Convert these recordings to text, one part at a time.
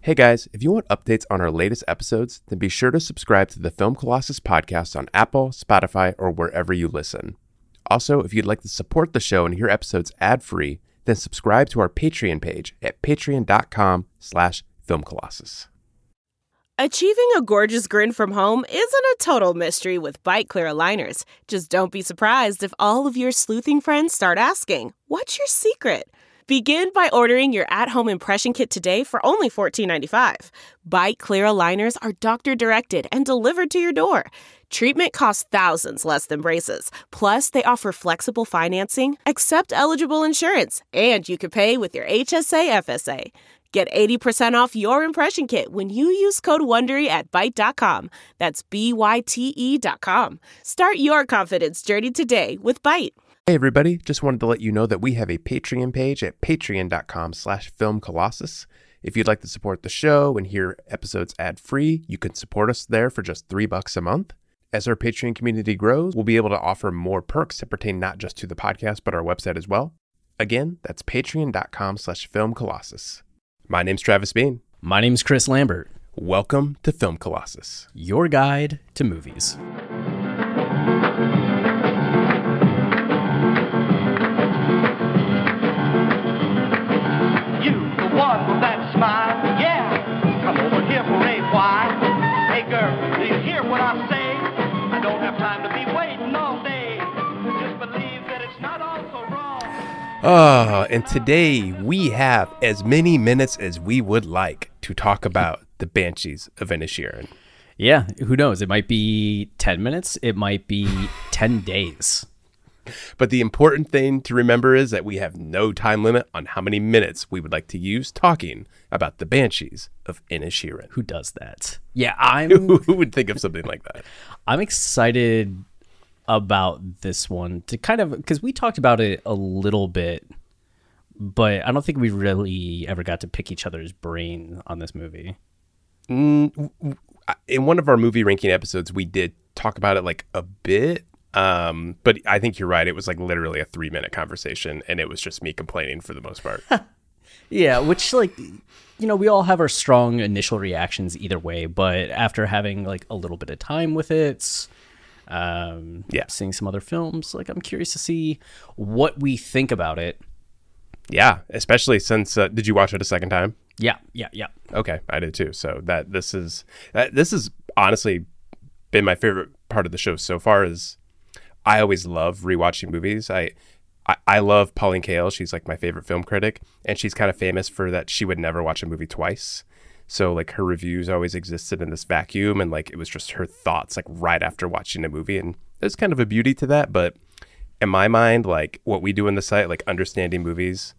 Hey guys, if you want updates on our latest episodes, then be sure to subscribe to the Film Colossus podcast on Apple, Spotify, or wherever you listen. Also, if you'd like to support the show and hear episodes ad-free, then subscribe to our Patreon page at patreon.com/filmcolossus. Achieving a gorgeous grin from home isn't a total mystery with Byte Clear aligners. Just don't be surprised if all of your sleuthing friends start asking, "What's your secret?" Begin by ordering your at-home impression kit today for only $14.95. Byte Clear aligners are doctor-directed and delivered to your door. Treatment costs thousands less than braces. Plus, they offer flexible financing, accept eligible insurance, and you can pay with your HSA FSA. Get 80% off your impression kit when you use code WONDERY at Byte.com. That's BYTE.com. Start your confidence journey today with Byte. Hey everybody, just wanted to let you know that we have a Patreon page at patreon.com/filmcolossus. If you'd like to support the show and hear episodes ad-free, you can support us there for just $3 a month. As our Patreon community grows, we'll be able to offer more perks that pertain not just to the podcast, but our website as well. Again, that's patreon.com/filmcolossus. My name's Travis Bean. My name's Chris Lambert. Welcome to Film Colossus, your guide to movies. One with that smile, yeah. Come over here for a while. Hey girl, do you hear what I say? I don't have time to be waiting all day. Just believe that it's not all so wrong. And today we have as many minutes as we would like to talk about the Banshees of Inisherin. Yeah, who knows? It might be 10 minutes. It might be 10 days. But the important thing to remember is that we have no time limit on how many minutes we would like to use talking about the Banshees of Inisherin. Who does that? Yeah, Who would think of something like that? I'm excited about this one to kind of, because we talked about it a little bit, but I don't think we really ever got to pick each other's brain on this movie. In one of our movie ranking episodes, we did talk about it like a bit. But I think you're right. It was like literally a 3-minute conversation and it was just me complaining for the most part. Yeah, which we all have our strong initial reactions either way, but after having like a little bit of time with it, seeing some other films, like I'm curious to see what we think about it. Yeah, especially since, did you watch it a second time? Yeah. Okay, I did too. So this is honestly been my favorite part of the show so far. Is I always love rewatching movies. I love Pauline Kael. She's like my favorite film critic, and she's kind of famous for that. She would never watch a movie twice. So like her reviews always existed in this vacuum, and like it was just her thoughts like right after watching a movie, and there's kind of a beauty to that. But in my mind, like what we do in the site, like understanding movies,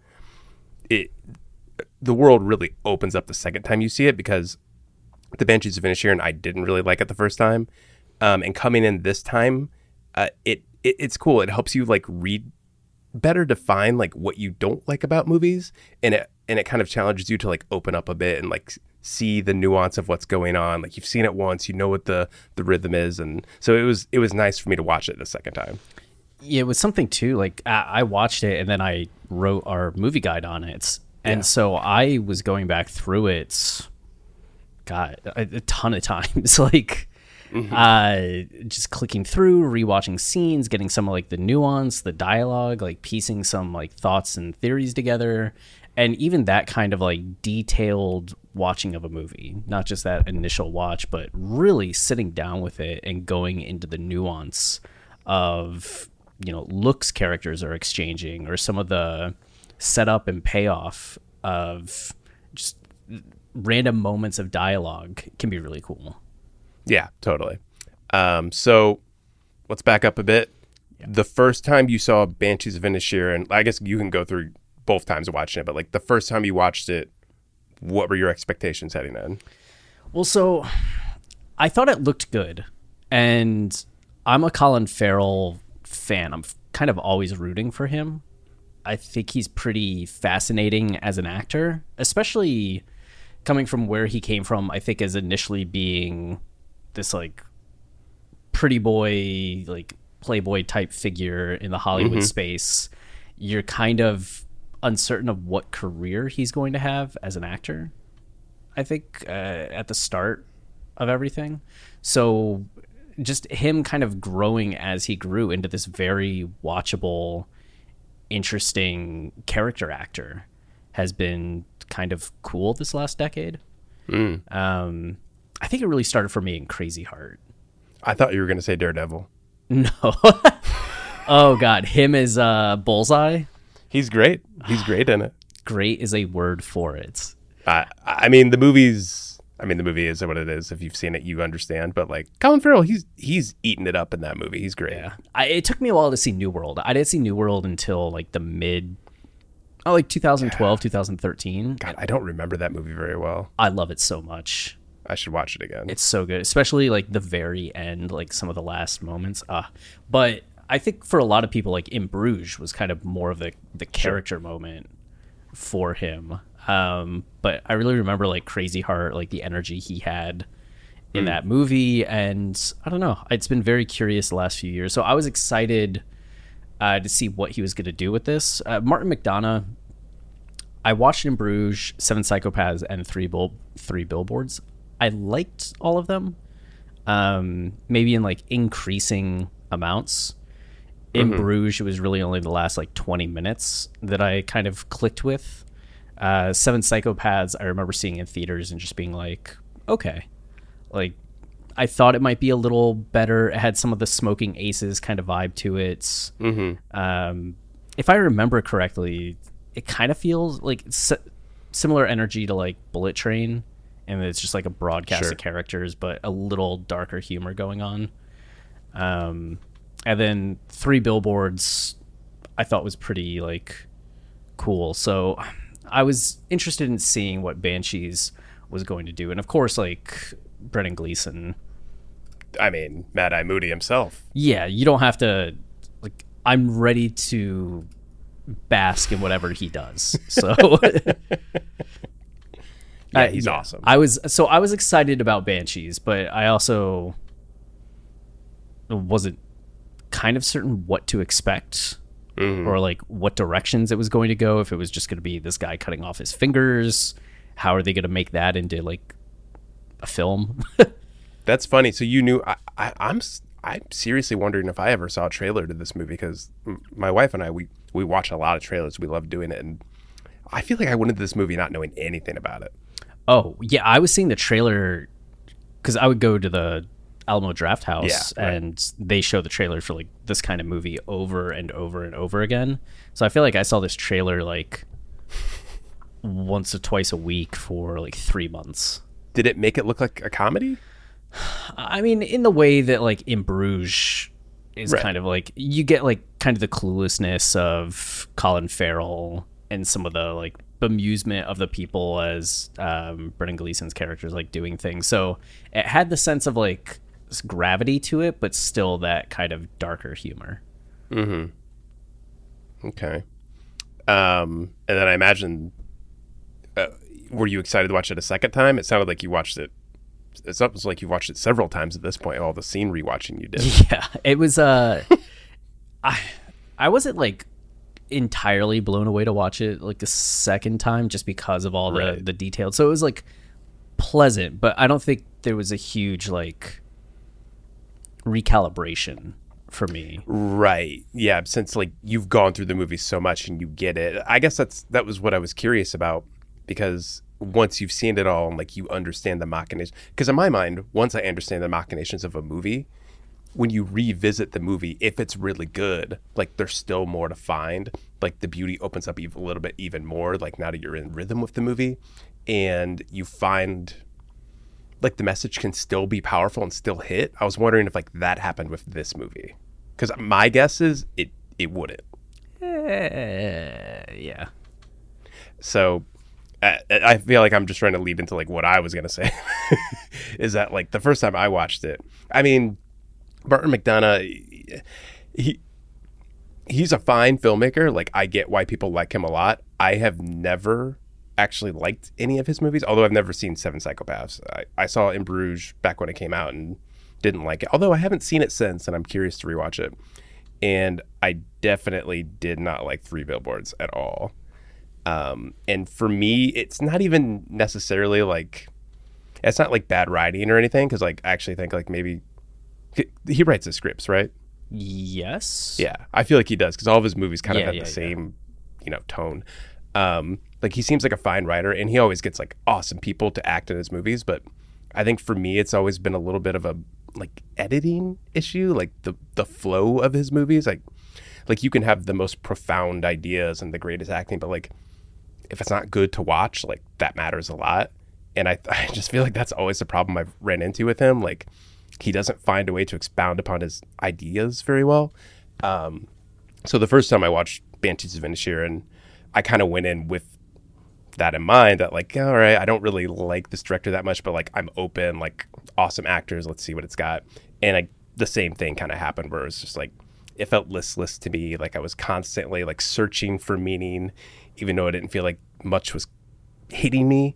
the world really opens up the second time you see it, because the Banshees of Inisherin I didn't really like it the first time, and coming in this time. It's cool. It helps you like better define like what you don't like about movies, and it kind of challenges you to like open up a bit and like see the nuance of what's going on. Like you've seen it once, you know what the rhythm is, and so it was nice for me to watch it the second time. Yeah, it was something too. Like I watched it and then I wrote our movie guide on it, and so I was going back through it, God, a ton of times, like. Just clicking through, rewatching scenes, getting some of like the nuance, the dialogue, like piecing some like thoughts and theories together, and even that kind of like detailed watching of a movie, not just that initial watch, but really sitting down with it and going into the nuance of, looks characters are exchanging, or some of the setup and payoff of just random moments of dialogue can be really cool. Yeah, totally. So let's back up a bit. Yeah. The first time you saw Banshees of Inisherin, I guess you can go through both times of watching it, but like the first time you watched it, what were your expectations heading in? Well, so I thought it looked good, and I'm a Colin Farrell fan. I'm kind of always rooting for him. I think he's pretty fascinating as an actor, especially coming from where he came from, I think, as initially being this like pretty boy, like playboy type figure in the Hollywood space. You're kind of uncertain of what career he's going to have as an actor. I think, at the start of everything. So just him kind of growing as he grew into this very watchable, interesting character actor has been kind of cool this last decade. I think it really started for me in Crazy Heart. I thought you were going to say Daredevil. No. Oh, God. Him as Bullseye. He's great. He's great in it. Great is a word for it. I mean, the movie is what it is. If you've seen it, you understand. But like Colin Farrell, he's eating it up in that movie. He's great. Yeah. It took me a while to see New World. I didn't see New World until like the like 2012, 2013. God, I don't remember that movie very well. I love it so much. I should watch it again. It's so good, especially like the very end, like some of the last moments. But I think for a lot of people, like In Bruges was kind of more of the character moment for him. But I really remember like Crazy Heart, like the energy he had in that movie. And I don't know, it's been very curious the last few years. So I was excited to see what he was going to do with this. Martin McDonagh, I watched In Bruges, Seven Psychopaths, and Three Billboards. I liked all of them, maybe in like increasing amounts. In Bruges, it was really only the last like 20 minutes that I kind of clicked with. Seven Psychopaths, I remember seeing in theaters and just being like, okay. Like, I thought it might be a little better. It had some of the Smoking Aces kind of vibe to it. If I remember correctly, it kind of feels like similar energy to like Bullet Train. And it's just like a broad cast of characters, but a little darker humor going on. And then Three Billboards, I thought was pretty like cool. So I was interested in seeing what Banshees was going to do. And of course, like Brendan Gleeson. I mean, Mad Eye Moody himself. Yeah, you don't have to, like, I'm ready to bask in whatever he does. So yeah, he's awesome. I was excited about Banshees, but I also wasn't kind of certain what to expect or like what directions it was going to go. If it was just going to be this guy cutting off his fingers, how are they going to make that into like a film? That's funny. So you knew. I'm seriously wondering if I ever saw a trailer to this movie, because my wife and I we watch a lot of trailers. We love doing it, and I feel like I went into this movie not knowing anything about it. Oh yeah, I was seeing the trailer because I would go to the Alamo Draft House and they show the trailer for like this kind of movie over and over and over again. So I feel like I saw this trailer like once or twice a week for like 3 months. Did it make it look like a comedy? I mean, in the way that like In Bruges is kind of like, you get like kind of the cluelessness of Colin Farrell and some of the like bemusement of the people as Brendan Gleeson's characters like doing things. So it had the sense of like gravity to it, but still that kind of darker humor. Okay. And then I imagine, were you excited to watch it a second time? It sounded like you watched it. It sounds like you watched it several times at this point. All the scene rewatching you did. Yeah, it was. I wasn't like entirely blown away to watch it like a second time just because of all the details. So it was like pleasant, but I don't think there was a huge like recalibration for me. Right. Yeah. Since like you've gone through the movie so much and you get it. I guess that was what I was curious about, because once you've seen it all and like you understand the machinations, because in my mind, once I understand the machinations of a movie, when you revisit the movie, if it's really good, like there's still more to find. Like the beauty opens up a little bit even more, like now that you're in rhythm with the movie, and you find like the message can still be powerful and still hit. I was wondering if like that happened with this movie, because my guess is it wouldn't. Yeah. So I feel like I'm just trying to lead into like what I was gonna say is that like the first time I watched it, I mean, Martin McDonagh, he's a fine filmmaker. Like I get why people like him a lot. I have never actually liked any of his movies, although I've never seen Seven Psychopaths. I saw In Bruges back when it came out and didn't like it, although I haven't seen it since and I'm curious to rewatch it. And I definitely did not like Three Billboards at all. And for me, it's not even necessarily like, it's not like bad writing or anything, because like I actually think like maybe he writes the scripts, right? Yes. Yeah, I feel like he does, because all of his movies kind of have Yeah, the same, tone. Like he seems like a fine writer, and he always gets like awesome people to act in his movies. But I think for me, it's always been a little bit of a like editing issue, like the flow of his movies. Like you can have the most profound ideas and the greatest acting, but like if it's not good to watch, like that matters a lot. And I just feel like that's always the problem I've ran into with him. Like he doesn't find a way to expound upon his ideas very well. So the first time I watched Banshees of Inisherin, I kind of went in with that in mind, that like, all right, I don't really like this director that much, but like I'm open, like awesome actors, let's see what it's got. And the same thing kind of happened, where it was just like, it felt listless to me. Like I was constantly like searching for meaning, even though I didn't feel like much was hitting me.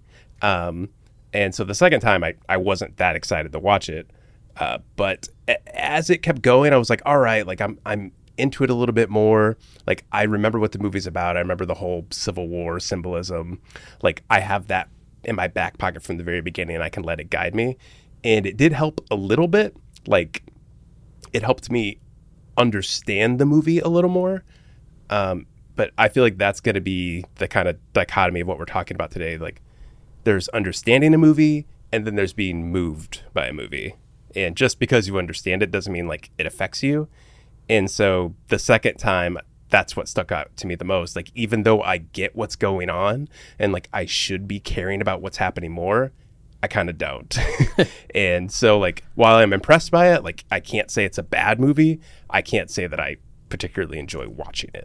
And so the second time I wasn't that excited to watch it. But as it kept going, I was like, all right, like I'm into it a little bit more. Like I remember what the movie's about. I remember the whole Civil War symbolism. Like I have that in my back pocket from the very beginning, and I can let it guide me. And it did help a little bit. Like it helped me understand the movie a little more. But I feel like that's going to be the kind of dichotomy of what we're talking about today. Like there's understanding a movie, and then there's being moved by a movie. And just because you understand it doesn't mean like it affects you. And so the second time, that's what stuck out to me the most. Like, even though I get what's going on and like I should be caring about what's happening more, I kind of don't. And so like, while I'm impressed by it, like I can't say it's a bad movie. I can't say that I particularly enjoy watching it.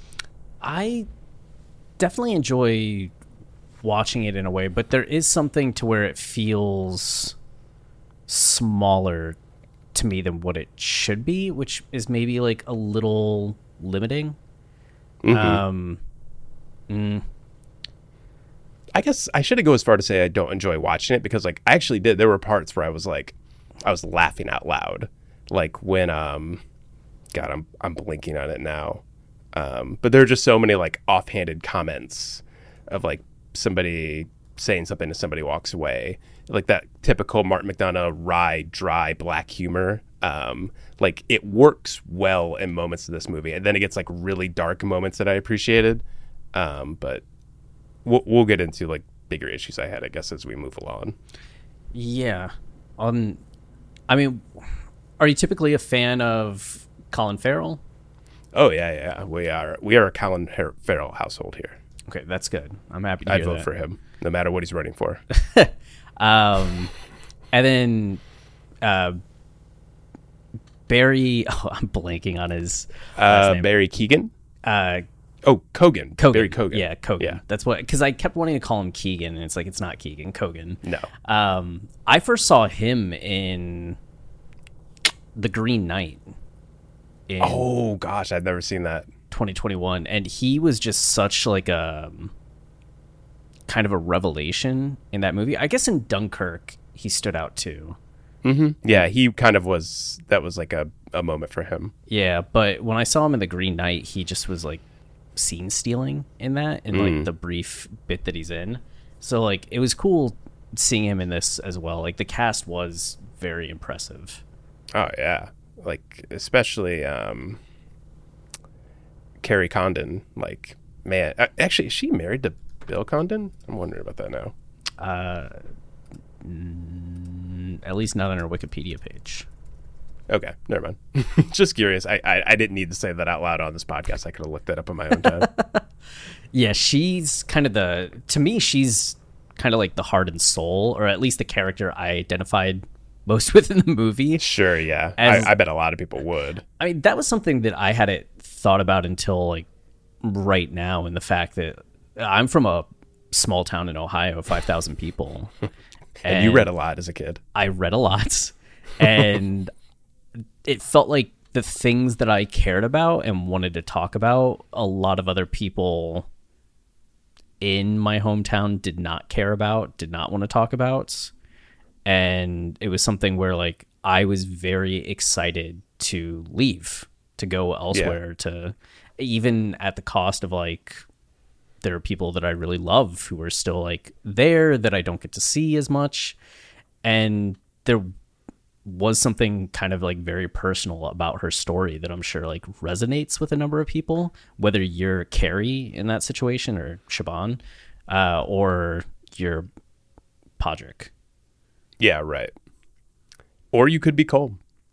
I definitely enjoy watching it in a way, but there is something to where it feels smaller to me than what it should be, which is maybe like a little limiting. I guess I shouldn't go as far to say I don't enjoy watching it, because like I actually did. There were parts where I was laughing out loud, like when I'm blinking on it now. But there are just so many like offhanded comments of like somebody saying something and somebody walks away, like that typical Martin McDonagh wry, dry black humor. Like it works well in moments of this movie, and then it gets like really dark moments that I appreciated. But we'll get into like bigger issues I had, I guess, as we move along. Yeah. I mean, are you typically a fan of Colin Farrell? Oh yeah. We are a Colin Farrell household here. Okay, that's good. I'm happy to hear I'd vote that. for him, no matter what he's running for. And then Barry, I'm blanking on his last name. Barry Keoghan. Kogan. Kogan. Barry Kogan. Yeah, Kogan. Yeah. That's what, because I kept wanting to call him Keegan, and it's like, it's not Keegan, Kogan. No. I first saw him in The Green Knight in Oh gosh, I've never seen that. 2021, and he was just such like a kind of a revelation in that movie. I guess in Dunkirk he stood out too. Yeah, he kind of was. That was like a moment for him. Yeah, but when I saw him in The Green Knight, he just was like scene stealing in that, in like the brief bit that he's in. So like it was cool seeing him in this as well. Like the cast was very impressive. Oh yeah, like especially Carrie Condon. Like, man, actually, is she married to Bill Condon? I'm wondering about that now. At least not on her Wikipedia page. Okay, never mind. Just curious. I didn't need to say that out loud on this podcast. I could have looked that up on my own time. Yeah, she's kind of she's kind of like the heart and soul, or at least the character I identified most with in the movie. Sure, yeah. I bet a lot of people would. I mean, that was something that I hadn't thought about until like right now, in the fact that I'm from a small town in Ohio, 5,000 people. And you read a lot as a kid. I read a lot. And it felt like the things that I cared about and wanted to talk about, a lot of other people in my hometown did not care about, did not want to talk about. And it was something where like I was very excited to leave, to go elsewhere, to even at the cost of like there are people that I really love who are still like there that I don't get to see as much. And there was something kind of like very personal about her story that I'm sure like resonates with a number of people, whether you're Carrie in that situation or Siobhan, or you're Podrick. Yeah, right. Or you could be Colm.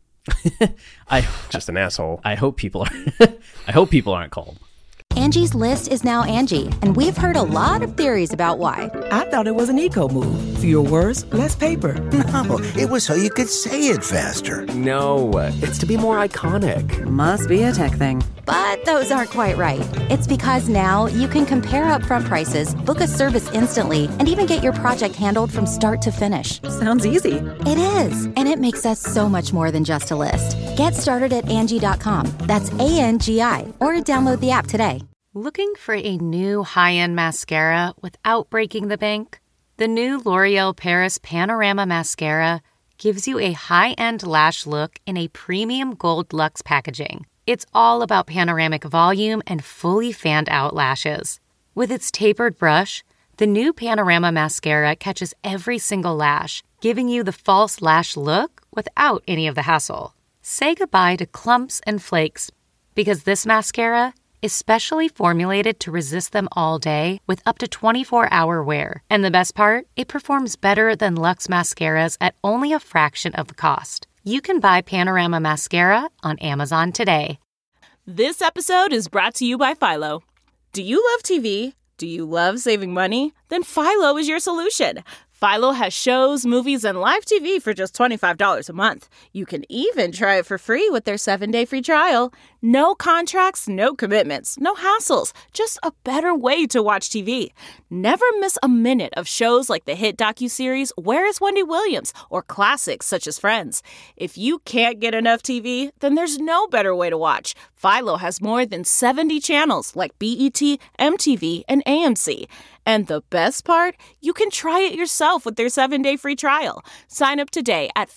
I Just an asshole. I hope people are. I hope people aren't Colm. Angie's List is now Angie, and we've heard a lot of theories about why. I thought it was an eco move. Fewer words, less paper. No, it was so you could say it faster. No, it's to be more iconic. Must be a tech thing. But those aren't quite right. It's because now you can compare upfront prices, book a service instantly, and even get your project handled from start to finish. Sounds easy. It is, and it makes us so much more than just a list. Get started at Angie.com. That's ANGI, or download the app today. Looking for a new high-end mascara without breaking the bank? The new L'Oreal Paris Panorama Mascara gives you a high-end lash look in a premium gold luxe packaging. It's all about panoramic volume and fully fanned-out lashes. With its tapered brush, the new Panorama Mascara catches every single lash, giving you the false lash look without any of the hassle. Say goodbye to clumps and flakes, because this mascara is specially formulated to resist them all day with up to 24-hour wear. And the best part? It performs better than Luxe mascaras at only a fraction of the cost. You can buy Panorama Mascara on Amazon today. This episode is brought to you by Philo. Do you love TV? Do you love saving money? Then Philo is your solution. Philo has shows, movies, and live TV for just $25 a month. You can even try it for free with their 7-day free trial. No contracts, no commitments, no hassles. Just a better way to watch TV. Never miss a minute of shows like the hit docuseries Where is Wendy Williams? Or classics such as Friends. If you can't get enough TV, then there's no better way to watch. Philo has more than 70 channels like BET, MTV, and AMC. And the best part? You can try it yourself with their 7-day free trial. Sign up today at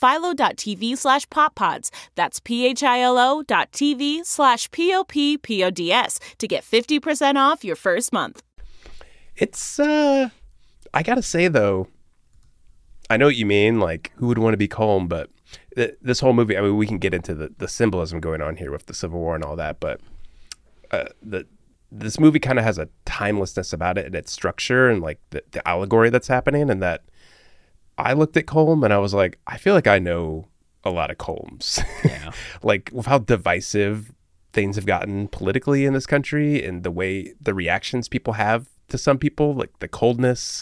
philo.tv/poppods. That's philo.tv/POPPODS to get 50% off your first month. It's, I gotta say though, I know what you mean, like, who would want to be Colm, but this whole movie, I mean, we can get into the symbolism going on here with the Civil War and all that, but this movie kind of has a timelessness about it and its structure and like the allegory that's happening. And that I looked at Colm and I was like, I feel like I know a lot of Colms. Yeah. Like with how divisive things have gotten politically in this country and the way the reactions people have to some people, like the coldness.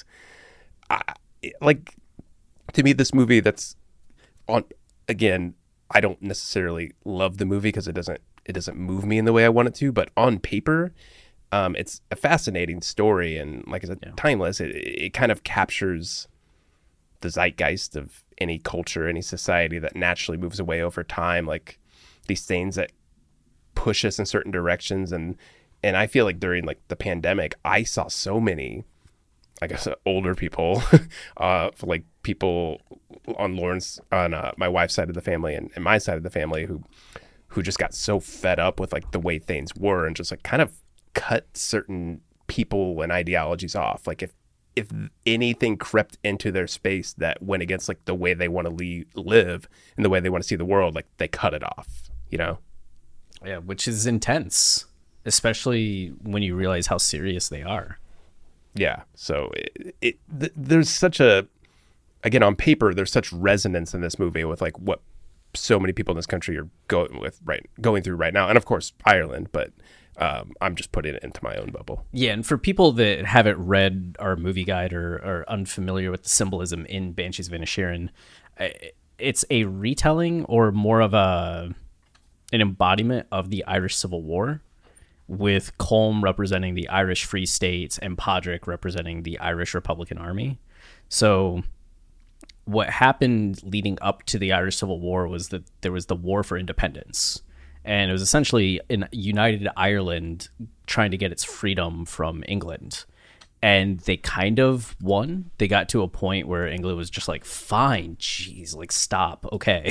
Like to me, this movie that's on, again, I don't necessarily love the movie because it doesn't move me in the way I want it to, but on paper, it's a fascinating story and like I said, timeless. It kind of captures the zeitgeist of any culture, any society that naturally moves away over time, like these things that push us in certain directions. And I feel like during like the pandemic, I saw so many, I guess, older people, like people on my wife's side of the family and my side of the family who just got so fed up with like the way things were and just like kind of cut certain people and ideologies off. Like if anything crept into their space that went against like the way they want to live and the way they want to see the world, like they cut it off, you know? Yeah, which is intense, especially when you realize how serious they are. Yeah. So there's such again, on paper, there's such resonance in this movie with like what so many people in this country are going through right now. And of course, Ireland, but I'm just putting it into my own bubble. Yeah, and for people that haven't read our movie guide or are unfamiliar with the symbolism in Banshees of Inisherin, it's a retelling or more of an embodiment of the Irish Civil War, with Colm representing the Irish Free States and Podrick representing the Irish Republican Army. So what happened leading up to the Irish Civil War was that there was the War for Independence. And it was essentially in United Ireland trying to get its freedom from England. And they kind of won. They got to a point where England was just like, fine, geez, like stop, okay.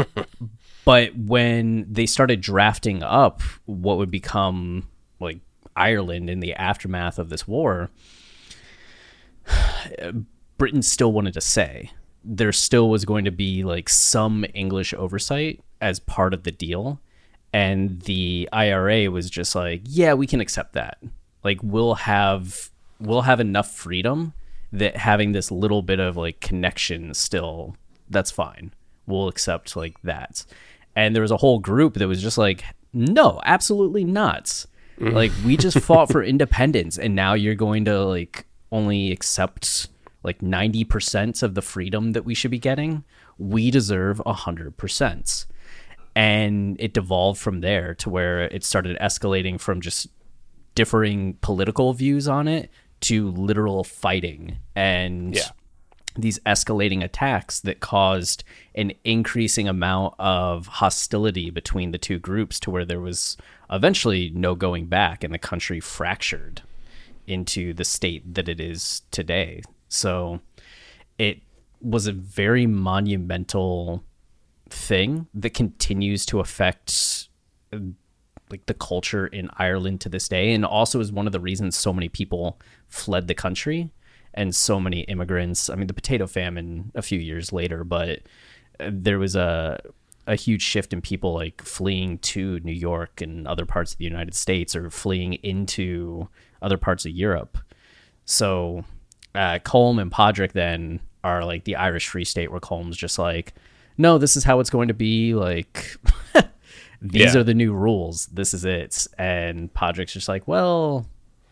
But when they started drafting up what would become like Ireland in the aftermath of this war, Britain still wanted to say there still was going to be like some English oversight as part of the deal. And the IRA was just like, yeah, we can accept that. Like, we'll have enough freedom that having this little bit of like connection still, that's fine. We'll accept like that. And there was a whole group that was just like, no, absolutely not. Like, we just fought for independence, and now you're going to like only accept like 90% of the freedom that we should be getting. We deserve 100%. And it devolved from there to where it started escalating from just differing political views on it to literal fighting and these escalating attacks that caused an increasing amount of hostility between the two groups to where there was eventually no going back, and the country fractured into the state that it is today. So it was a very monumental thing that continues to affect like the culture in Ireland to this day, and also is one of the reasons so many people fled the country and so many immigrants. I mean, the potato famine a few years later, but there was a huge shift in people like fleeing to New York and other parts of the United States, or fleeing into other parts of Europe. So Colm and Padraig then are like the Irish Free State, where Colm's just like, no, this is how it's going to be. Like, these are the new rules. This is it. And Padraig's just like, well,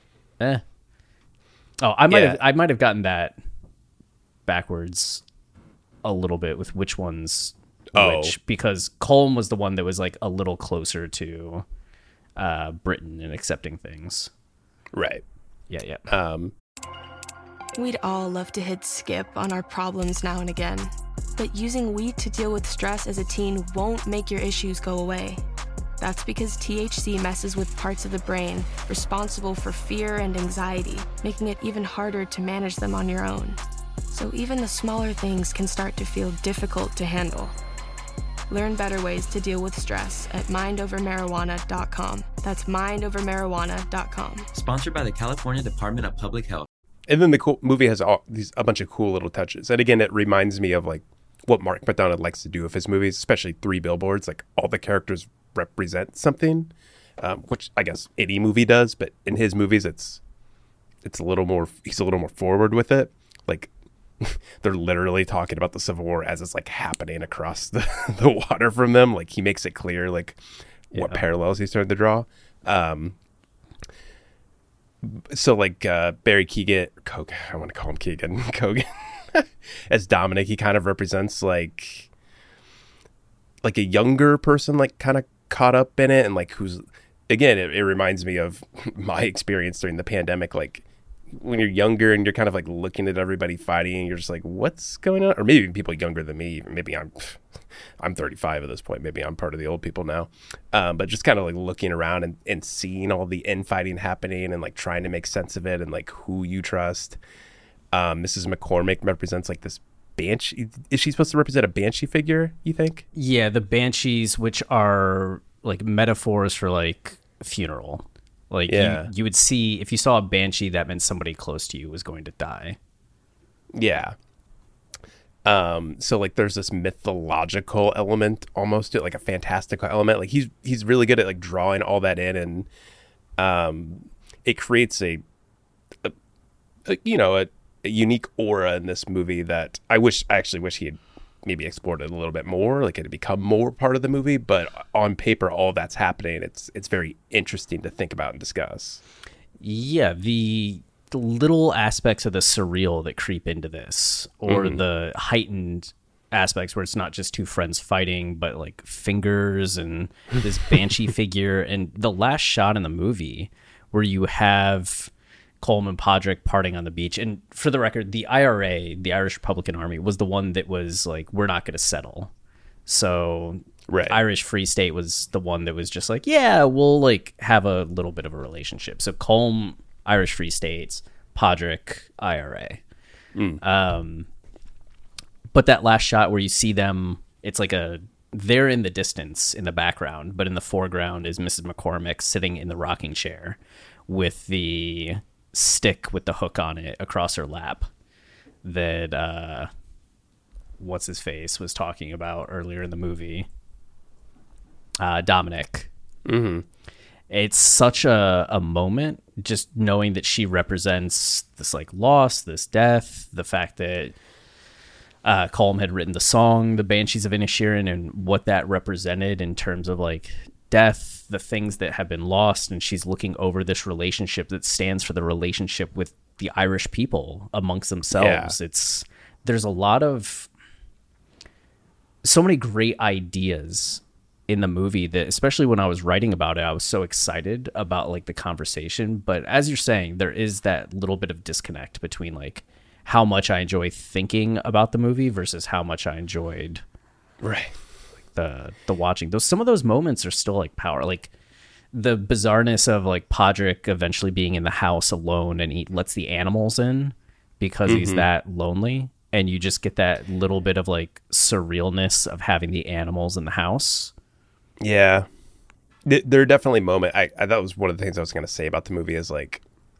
Oh, I might have gotten that backwards a little bit with which one's which, because Colm was the one that was like a little closer to Britain and accepting things. Right. Yeah. We'd all love to hit skip on our problems now and again, but using weed to deal with stress as a teen won't make your issues go away. That's because THC messes with parts of the brain responsible for fear and anxiety, making it even harder to manage them on your own. So even the smaller things can start to feel difficult to handle. Learn better ways to deal with stress at mindovermarijuana.com. That's mindovermarijuana.com. Sponsored by the California Department of Public Health. And then the movie has a bunch of cool little touches. And again, it reminds me of like what Mark McDonagh likes to do with his movies, especially Three Billboards. Like, all the characters represent something, which I guess any movie does, but in his movies it's a little more, he's a little more forward with it. Like, they're literally talking about the Civil War as it's like happening across the water from them. Like, he makes it clear like what parallels he's starting to draw. So like Barry Keoghan, I want to call him Keoghan as Dominic, he kind of represents like a younger person, like kind of caught up in it, and like who's, again, it reminds me of my experience during the pandemic. Like, when you're younger and you're kind of like looking at everybody fighting, and you're just like, what's going on? Or maybe even people younger than me. Maybe I'm 35 at this point. Maybe I'm part of the old people now. But just kind of like looking around and seeing all the infighting happening and like trying to make sense of it and like who you trust. Mrs. McCormick represents like this banshee. Is she supposed to represent a banshee figure, you think? Yeah, the banshees, which are like metaphors for like funeral. Like, you would see, if you saw a banshee, that meant somebody close to you was going to die. Yeah. So like there's this mythological element almost to it, like a fantastical element. Like he's really good at like drawing all that in, and it creates a unique aura in this movie that I actually wish he had maybe explored it a little bit more, like it had become more part of the movie. But on paper, all that's happening, it's very interesting to think about and discuss. Yeah, the little aspects of the surreal that creep into this, or the heightened aspects where it's not just two friends fighting, but like fingers and this banshee figure. And the last shot in the movie where you have Colm and Padraig parting on the beach. And for the record, the IRA, the Irish Republican Army, was the one that was like, we're not going to settle. So Irish Free State was the one that was just like, yeah, we'll like have a little bit of a relationship. So Colm, Irish Free States, Padraig, IRA. But that last shot where you see them, it's like they're in the distance in the background, but in the foreground is Mrs. McCormick sitting in the rocking chair, with the stick with the hook on it across her lap that what's his face was talking about earlier in the movie. Dominic. Mm-hmm. It's such a moment, just knowing that she represents this like loss, this death, the fact that Colm had written the song, The Banshees of Inisherin, and what that represented in terms of like death, the things that have been lost. And she's looking over this relationship that stands for the relationship with the Irish people amongst themselves. Yeah. There's a lot of so many great ideas in the movie that, especially when I was writing about it, I was so excited about like the conversation. But as you're saying, there is that little bit of disconnect between like how much I enjoy thinking about the movie versus how much I enjoyed right the watching. Some of those moments are still like power, like the bizarreness of like Podrick eventually being in the house alone and he lets the animals in because he's that lonely, and you just get that little bit of like surrealness of having the animals in the house. Yeah, there are definitely moments. I that was one of the things I was going to say about the movie is like,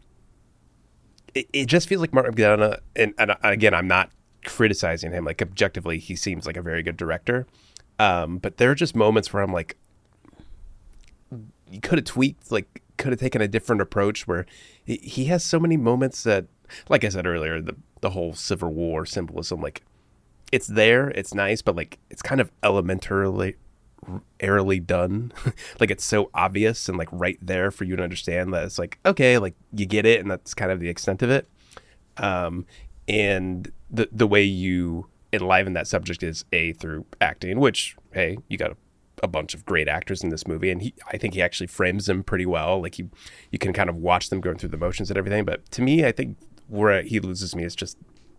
it just feels like Martin McDonagh, and again, I'm not criticizing him. Like objectively, he seems like a very good director. But there are just moments where I'm like, you could have tweaked, like could have taken a different approach. Where he has so many moments that, like I said earlier, the whole Civil War symbolism, like it's there, it's nice, but like it's kind of elementarily done. Like it's so obvious and like right there for you to understand that it's like, okay, like you get it, and that's kind of the extent of it. And the way you enliven that subject is through acting, which, hey, you got a bunch of great actors in this movie, and I think he actually frames them pretty well. Like you can kind of watch them going through the motions and everything. But to me, I think where he loses me is just,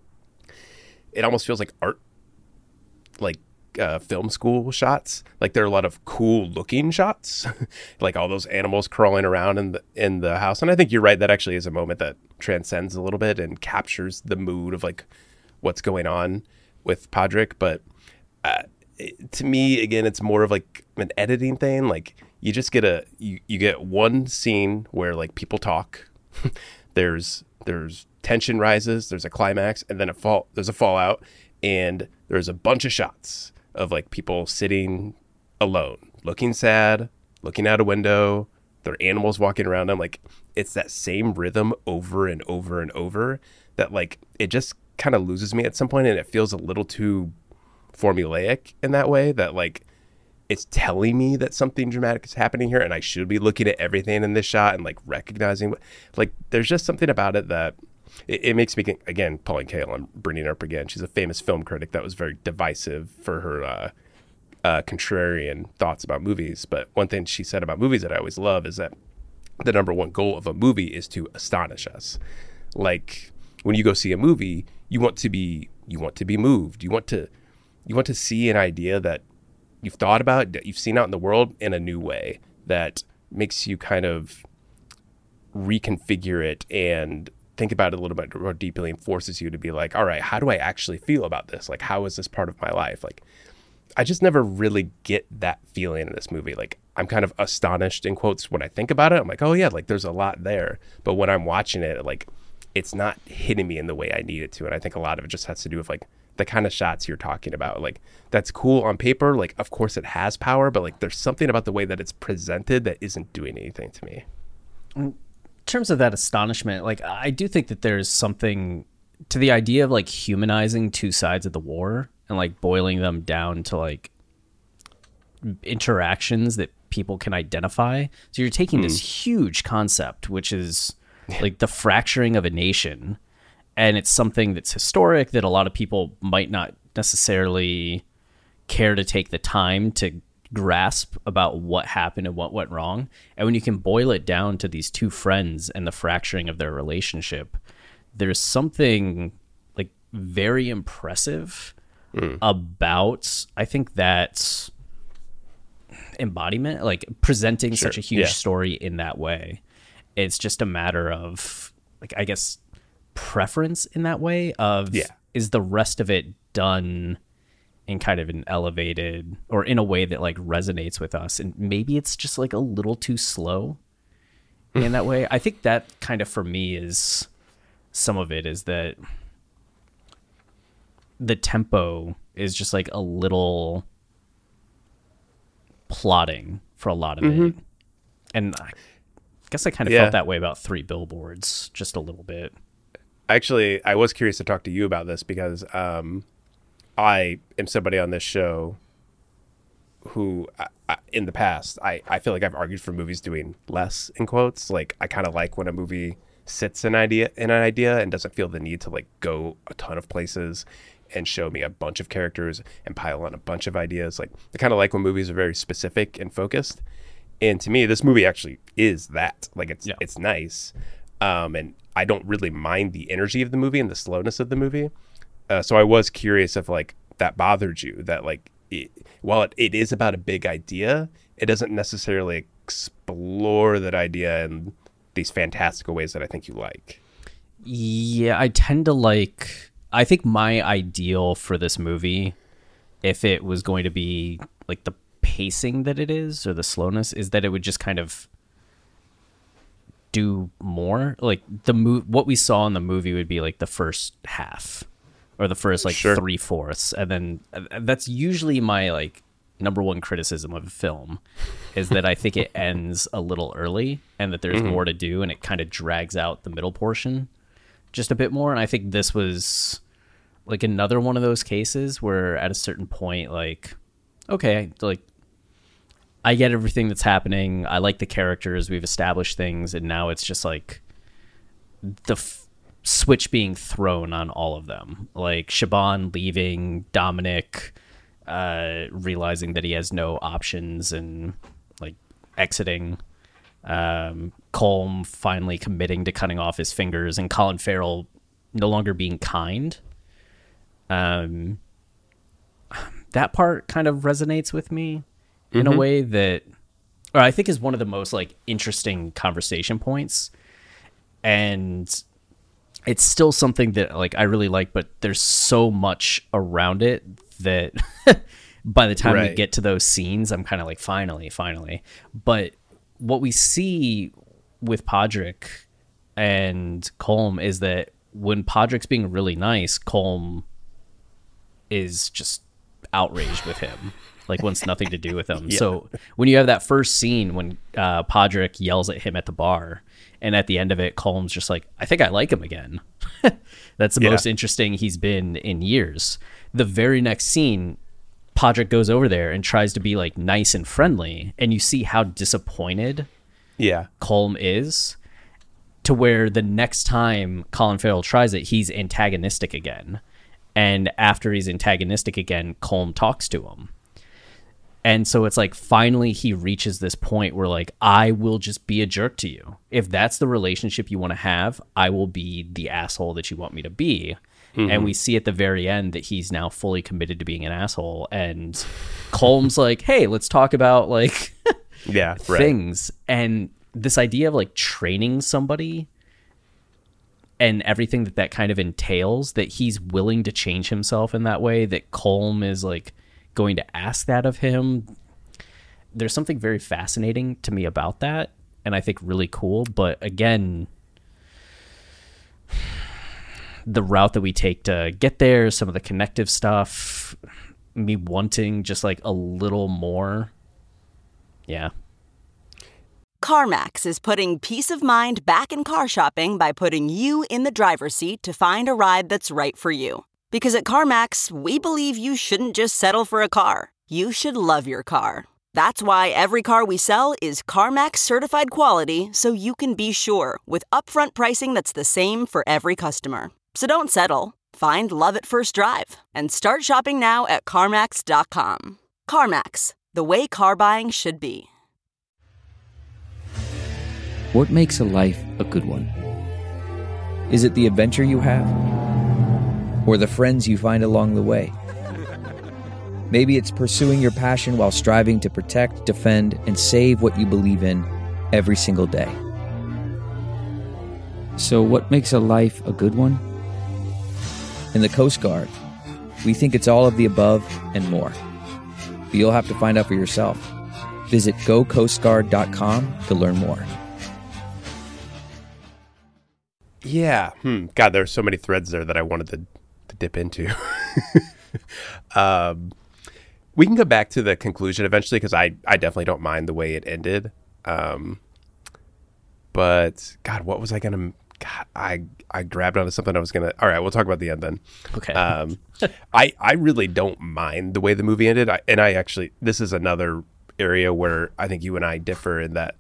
it almost feels like art, like film school shots. Like there are a lot of cool looking shots, like all those animals crawling around in the house. And I think you're right, that actually is a moment that transcends a little bit and captures the mood of like what's going on with Podrick. But to me, again, it's more of like an editing thing. Like you just get you get one scene where like people talk. there's tension rises, there's a climax, and then there's a fallout, and there's a bunch of shots of like people sitting alone, looking sad, looking out a window, their animals walking around them. Like it's that same rhythm over and over and over that like it just kind of loses me at some point, and it feels a little too formulaic in that way, that like it's telling me that something dramatic is happening here and I should be looking at everything in this shot and like recognizing like there's just something about it that it makes me think. Again, Pauline Kael, I'm bringing her up again. She's a famous film critic that was very divisive for her contrarian thoughts about movies. But one thing she said about movies that I always love is that the number one goal of a movie is to astonish us. Like when you go see a movie, you want to be moved. You want to see an idea that you've thought about, that you've seen out in the world in a new way, that makes you kind of reconfigure it and think about it a little bit more deeply, and forces you to be like, all right, how do I actually feel about this? Like, how is this part of my life? Like, I just never really get that feeling in this movie. Like, I'm kind of astonished, in quotes, when I think about it. I'm like, oh yeah, like there's a lot there. But when I'm watching it, like, it's not hitting me in the way I need it to. And I think a lot of it just has to do with like the kind of shots you're talking about. Like that's cool on paper. Like, of course it has power, but like there's something about the way that it's presented that isn't doing anything to me. In terms of that astonishment, like I do think that there's something to the idea of like humanizing two sides of the war and like boiling them down to like interactions that people can identify. So you're taking this huge concept, which is like the fracturing of a nation, and it's something that's historic that a lot of people might not necessarily care to take the time to grasp about what happened and what went wrong. And when you can boil it down to these two friends and the fracturing of their relationship, there's something like very impressive about, I think, that embodiment, like presenting such a huge story in that way. It's just a matter of, like, I guess, preference in that way of, is the rest of it done in kind of an elevated or in a way that like resonates with us? And maybe it's just like a little too slow in that way. I think that kind of for me is some of it is that the tempo is just like a little plodding for a lot of it. And I guess I kind of felt that way about 3 Billboards just a little bit. Actually, I was curious to talk to you about this because I am somebody on this show who in the past, I feel like I've argued for movies doing less, in quotes. Like, I kind of like when a movie sits in an idea and doesn't feel the need to like go a ton of places and show me a bunch of characters and pile on a bunch of ideas. Like, I kind of like when movies are very specific and focused. And to me, this movie actually is that. Like, it's nice. And I don't really mind the energy of the movie and the slowness of the movie. So I was curious if like that bothered you, that like while it is about a big idea, it doesn't necessarily explore that idea in these fantastical ways that I think you like. Yeah, I tend to like, I think my ideal for this movie, if it was going to be like the pacing that it is or the slowness, is that it would just kind of do more. Like what we saw in the movie would be like the first half or the first like 3/4, and then that's usually my like number one criticism of a film, is that I think it ends a little early and that there's more to do, and it kind of drags out the middle portion just a bit more. And I think this was like another one of those cases where at a certain point, like, okay, like I get everything that's happening. I like the characters. We've established things. And now it's just like the switch being thrown on all of them. Like Shaban leaving, Dominic realizing that he has no options and like exiting, Colm finally committing to cutting off his fingers, and Colin Farrell no longer being kind. That part kind of resonates with me in a way that, or I think is one of the most like interesting conversation points. And it's still something that like I really like, but there's so much around it that by the time we get to those scenes, I'm kind of like, finally. But what we see with Podrick and Colm is that when Podrick's being really nice, Colm is just outraged with him, like wants nothing to do with him. So when you have that first scene when Podrick yells at him at the bar, and at the end of it, Colm's just like, I think I like him again. That's the most interesting he's been in years. The very next scene, Podrick goes over there and tries to be like nice and friendly, and you see how disappointed Colm is, to where the next time Colin Farrell tries it, he's antagonistic again. And after he's antagonistic again, Colm talks to him. And so it's like, finally he reaches this point where like, I will just be a jerk to you. If that's the relationship you want to have, I will be the asshole that you want me to be. And we see at the very end that he's now fully committed to being an asshole. And Colm's like, hey, let's talk about like things. And this idea of like training somebody and everything that kind of entails, that he's willing to change himself in that way, that Colm is like going to ask that of him. There's something very fascinating to me about that, and I think really cool. But again, the route that we take to get there, some of the connective stuff, me wanting just like a little more. Yeah. CarMax is putting peace of mind back in car shopping by putting you in the driver's seat to find a ride that's right for you. Because at CarMax, we believe you shouldn't just settle for a car. You should love your car. That's why every car we sell is CarMax certified quality, so you can be sure with upfront pricing that's the same for every customer. So don't settle. Find love at first drive and start shopping now at CarMax.com. CarMax, the way car buying should be. What makes a life a good one? Is it the adventure you have? Or the friends you find along the way? Maybe it's pursuing your passion while striving to protect, defend, and save what you believe in every single day. So what makes a life a good one? In the Coast Guard, we think it's all of the above and more. But you'll have to find out for yourself. Visit gocoastguard.com to learn more. Yeah. God, there's so many threads there that I wanted to dip into. We can go back to the conclusion eventually because I definitely don't mind the way it ended. But God, what was I gonna? God, I grabbed onto something I was gonna. All right, we'll talk about the end then. Okay. I really don't mind the way the movie ended, and I actually, this is another area where I think you and I differ in that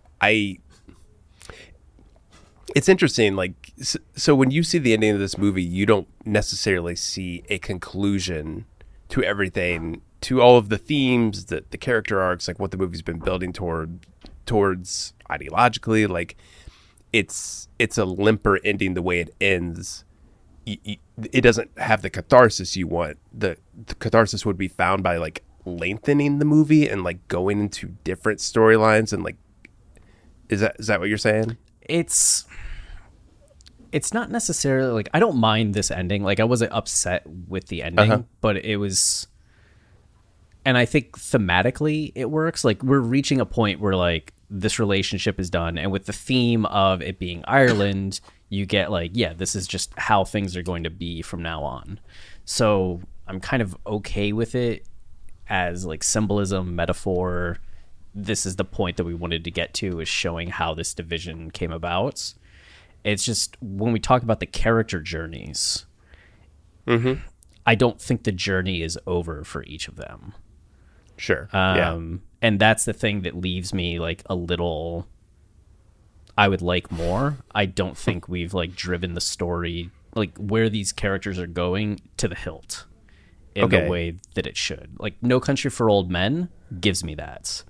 it's interesting. Like, so when you see the ending of this movie, you don't necessarily see a conclusion to everything, to all of the themes, the character arcs, like what the movie's been building towards ideologically. Like, it's a limper ending the way it ends. It doesn't have the catharsis you want. The catharsis would be found by like lengthening the movie and like going into different storylines and like, is that what you're saying? It's not necessarily like, I don't mind this ending. Like, I wasn't upset with the ending, but it was, and I think thematically it works. Like, we're reaching a point where like this relationship is done, and with the theme of it being Ireland, you get like, yeah, this is just how things are going to be from now on. So I'm kind of okay with it as like symbolism, metaphor. This is the point that we wanted to get to, is showing how this division came about. It's just, when we talk about the character journeys, I don't think the journey is over for each of them. Sure. And that's the thing that leaves me like a little, I would like more. I don't think we've like driven the story, like where these characters are going, to the hilt in the way that it should. Like, No Country for Old Men gives me that.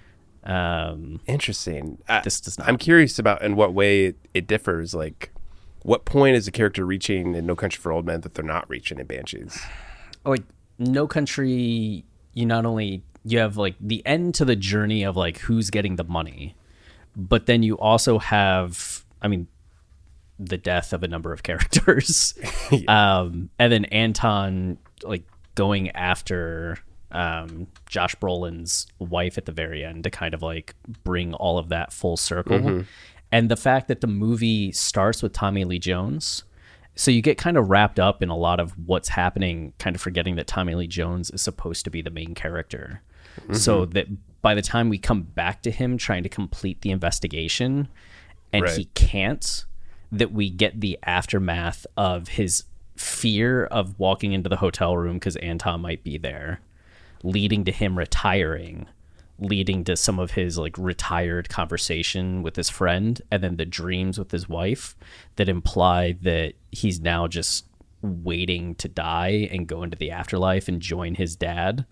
Interesting. This does not. I'm curious about in what way it differs. Like, what point is a character reaching in No Country for Old Men that they're not reaching in Banshees? Like, No Country, you have like the end to the journey of like who's getting the money, but then you also have, the death of a number of characters. And then Anton like going after Josh Brolin's wife at the very end to kind of like bring all of that full circle. And the fact that the movie starts with Tommy Lee Jones, so you get kind of wrapped up in a lot of what's happening, kind of forgetting that Tommy Lee Jones is supposed to be the main character. So that by the time we come back to him trying to complete the investigation and he can't, that we get the aftermath of his fear of walking into the hotel room because Anton might be there, leading to him retiring, leading to some of his like retired conversation with his friend, and then the dreams with his wife that imply that he's now just waiting to die and go into the afterlife and join his dad.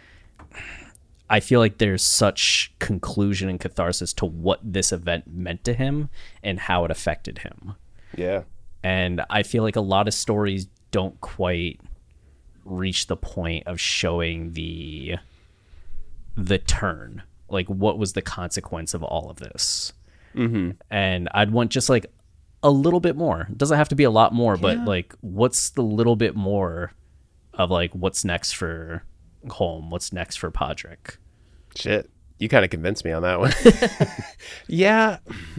I feel like there's such conclusion and catharsis to what this event meant to him and how it affected him. Yeah. And I feel like a lot of stories don't quite reach the point of showing the turn. Like, what was the consequence of all of this? And I'd want just like a little bit more. It doesn't have to be a lot more, but like, what's the little bit more of like what's next for Holm? What's next for Podrick? Shit, you kind of convinced me on that one. Yeah.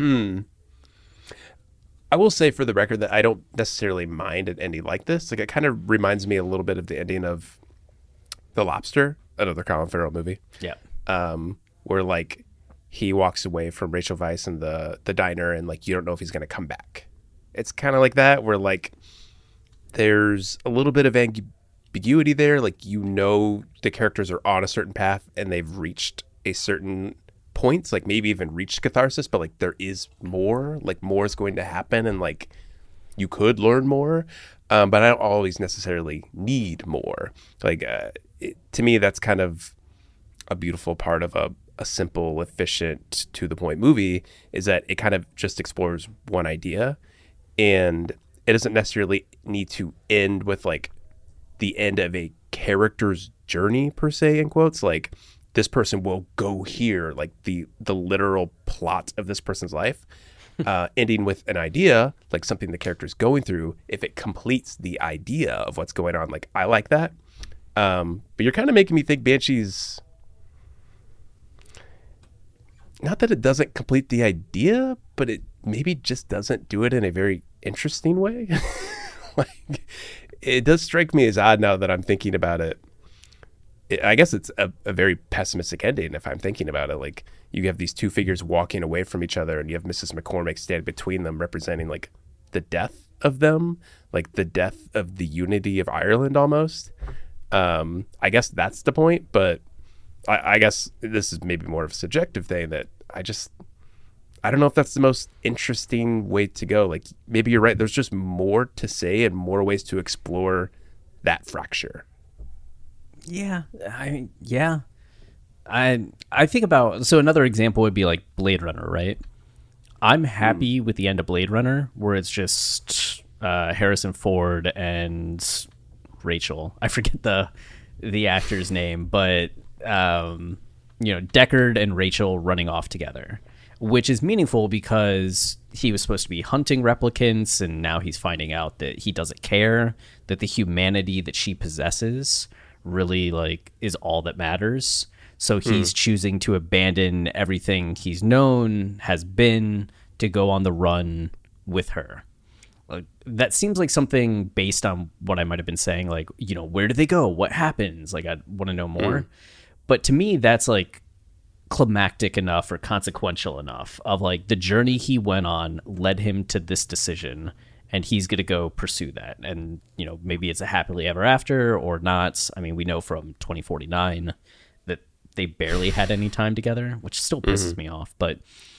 I will say for the record that I don't necessarily mind an ending like this. Like, it kind of reminds me a little bit of the ending of The Lobster, another Colin Farrell movie. Yeah. Where like he walks away from Rachel Weisz in the diner and like you don't know if he's going to come back. It's kind of like that, where like there's a little bit of ambiguity there. Like, the characters are on a certain path and they've reached a certain points, like maybe even reached catharsis, but like there is more, like more is going to happen and like you could learn more, but I don't always necessarily need more. Like to me, that's kind of a beautiful part of a simple, efficient, to the point movie, is that it kind of just explores one idea, and it doesn't necessarily need to end with like the end of a character's journey per se, in quotes. Like, this person will go here, like the literal plot of this person's life, ending with an idea, like something the character's going through. If it completes the idea of what's going on, like, I like that. But you're kind of making me think Banshees, not that it doesn't complete the idea, but it maybe just doesn't do it in a very interesting way. Like, it does strike me as odd now that I'm thinking about it. I guess it's a very pessimistic ending if I'm thinking about it. Like, you have these two figures walking away from each other, and you have Mrs. McCormick standing between them, representing like the death of them, like the death of the unity of Ireland almost. I guess that's the point, but I guess this is maybe more of a subjective thing that I don't know if that's the most interesting way to go. Like, maybe you're right. There's just more to say and more ways to explore that fracture. Yeah. I think about, so another example would be like Blade Runner, right? I'm happy with the end of Blade Runner where it's just Harrison Ford and Rachel. I forget the actor's name, but Deckard and Rachel running off together, which is meaningful because he was supposed to be hunting replicants, and now he's finding out that he doesn't care, that the humanity that she possesses really like is all that matters. So he's choosing to abandon everything he's known, has been, to go on the run with her. Like, that seems like something based on what I might have been saying, like, where do they go? What happens? Like, I want to know more. But to me, that's like climactic enough or consequential enough of like the journey he went on led him to this decision, and he's going to go pursue that. And, maybe it's a happily ever after or not. I mean, we know from 2049 that they barely had any time together, which still pisses me off. But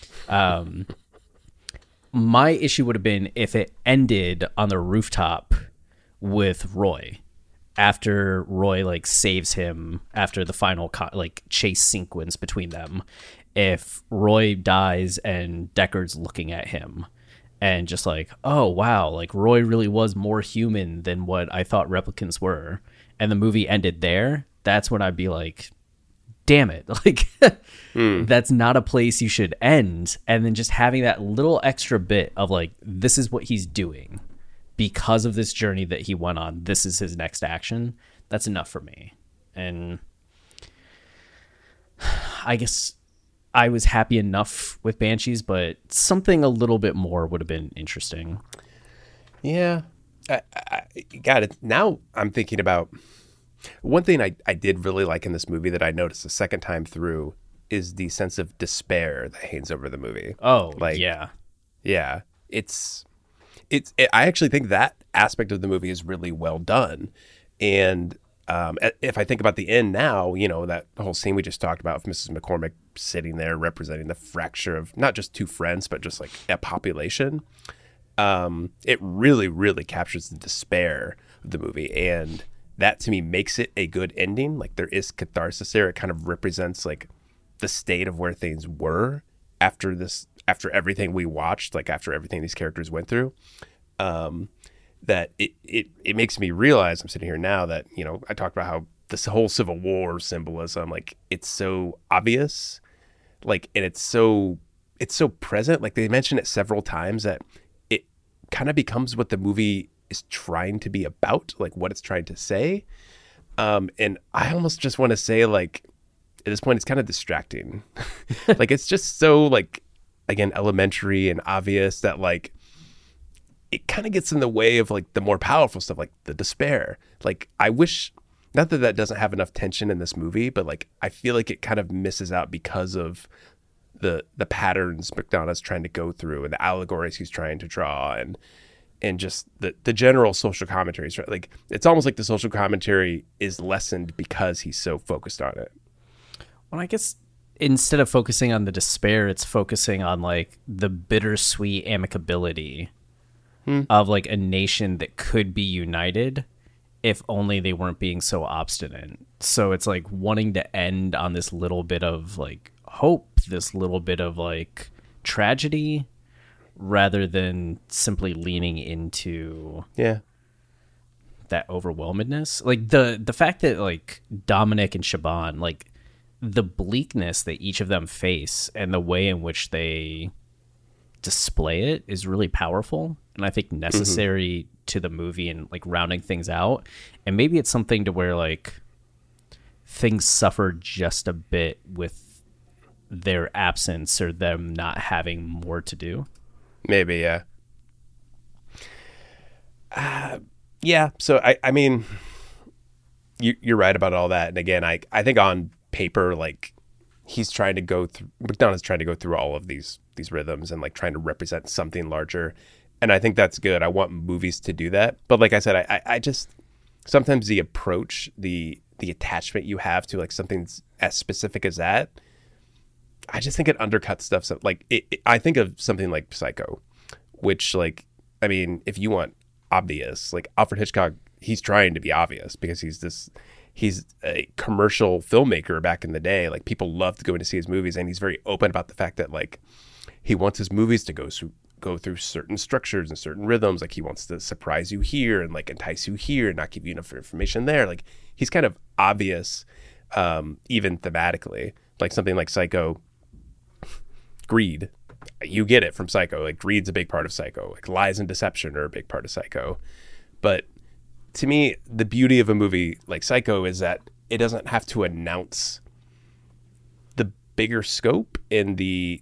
my issue would have been if it ended on the rooftop with Roy, after Roy like saves him after the final chase sequence between them. If Roy dies and Deckard's looking at him and just like, oh wow, like Roy really was more human than what I thought replicants were, and the movie ended there, that's when I'd be like, damn it, like that's not a place you should end. And then just having that little extra bit of like, this is what he's doing because of this journey that he went on, this is his next action, that's enough for me. And I guess I was happy enough with Banshees, but something a little bit more would have been interesting. Yeah, I got it. Now I'm thinking about one thing I did really like in this movie that I noticed the second time through is the sense of despair that hangs over the movie. Oh, like, yeah. I actually think that aspect of the movie is really well done. And if I think about the end now, that whole scene we just talked about with Mrs. McCormick sitting there representing the fracture of not just two friends, but just like a population. It really, really captures the despair of the movie. And that to me makes it a good ending. Like, there is catharsis there. It kind of represents like the state of where things were after everything we watched, like after everything these characters went through. That it makes me realize, I'm sitting here now that, I talked about how this whole Civil War symbolism, like, it's so obvious, like, and it's so present. Like, they mention it several times that it kind of becomes what the movie is trying to be about, like what it's trying to say. And I almost just want to say, like, at this point, it's kind of distracting. Like, it's just so, like, again, elementary and obvious that, like, it kind of gets in the way of like the more powerful stuff, like the despair. Like, I wish, not that doesn't have enough tension in this movie, but like, I feel like it kind of misses out because of the patterns McDonagh's trying to go through and the allegories he's trying to draw and just the general social commentaries. Like, it's almost like the social commentary is lessened because he's so focused on it. Well, I guess instead of focusing on the despair, it's focusing on like the bittersweet amicability of like a nation that could be united if only they weren't being so obstinate. So it's like wanting to end on this little bit of like hope, this little bit of like tragedy, rather than simply leaning into that overwhelmedness. Like the fact that like Dominic and Shaban, like the bleakness that each of them face and the way in which they display it is really powerful, and I think necessary to the movie and like rounding things out. And maybe it's something to where like things suffer just a bit with their absence or them not having more to do. Maybe, yeah. Yeah. So I mean, you're right about all that. And again, I think on paper, like McDonagh's trying to go through all of these rhythms and like trying to represent something larger. And I think that's good. I want movies to do that. But like I said, I just sometimes the approach, the attachment you have to like something as specific as that, I just think it undercuts stuff. So like I think of something like Psycho, which like, I mean, if you want obvious, like Alfred Hitchcock, he's trying to be obvious because he's a commercial filmmaker back in the day. Like people loved going to see his movies, and he's very open about the fact that like he wants his movies to go through certain structures and certain rhythms. Like he wants to surprise you here and like entice you here and not give you enough information there. Like he's kind of obvious, even thematically. Like something like Psycho, greed, you get it from Psycho. Like greed's a big part of Psycho. Like lies and deception are a big part of Psycho. But to me, the beauty of a movie like Psycho is that it doesn't have to announce the bigger scope and the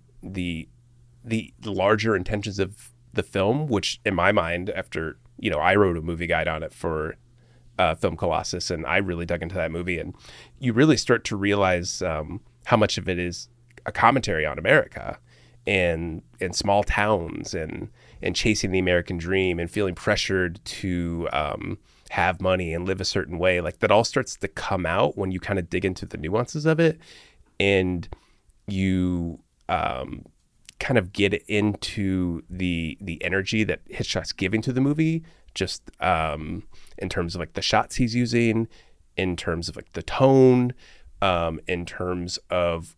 larger intentions of the film, which in my mind, after, I wrote a movie guide on it for Film Colossus, and I really dug into that movie, and you really start to realize how much of it is a commentary on America and small towns and chasing the American dream and feeling pressured to have money and live a certain way. Like that all starts to come out when you kind of dig into the nuances of it, and you kind of get into the energy that Hitchcock's giving to the movie, just in terms of like the shots he's using, in terms of like the tone, in terms of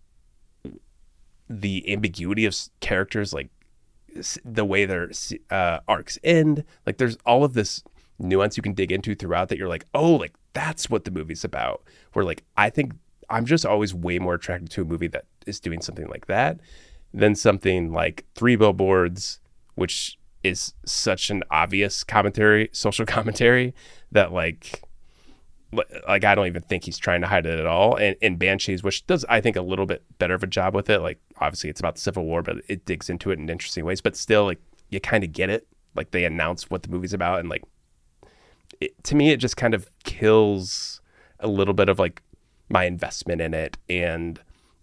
the ambiguity of characters, like the way their arcs end. Like there's all of this nuance you can dig into throughout that you're like, oh, like that's what the movie's about. Where like I think I'm just always way more attracted to a movie that is doing something like that than something like Three Billboards, which is such an obvious commentary, social commentary, that like I don't even think he's trying to hide it at all. And Banshees, which does, I think, a little bit better of a job with it. Like obviously it's about the Civil War, but it digs into it in interesting ways. But still, like you kind of get it. Like they announce what the movie's about, and like to me, it just kind of kills a little bit of like my investment in it. And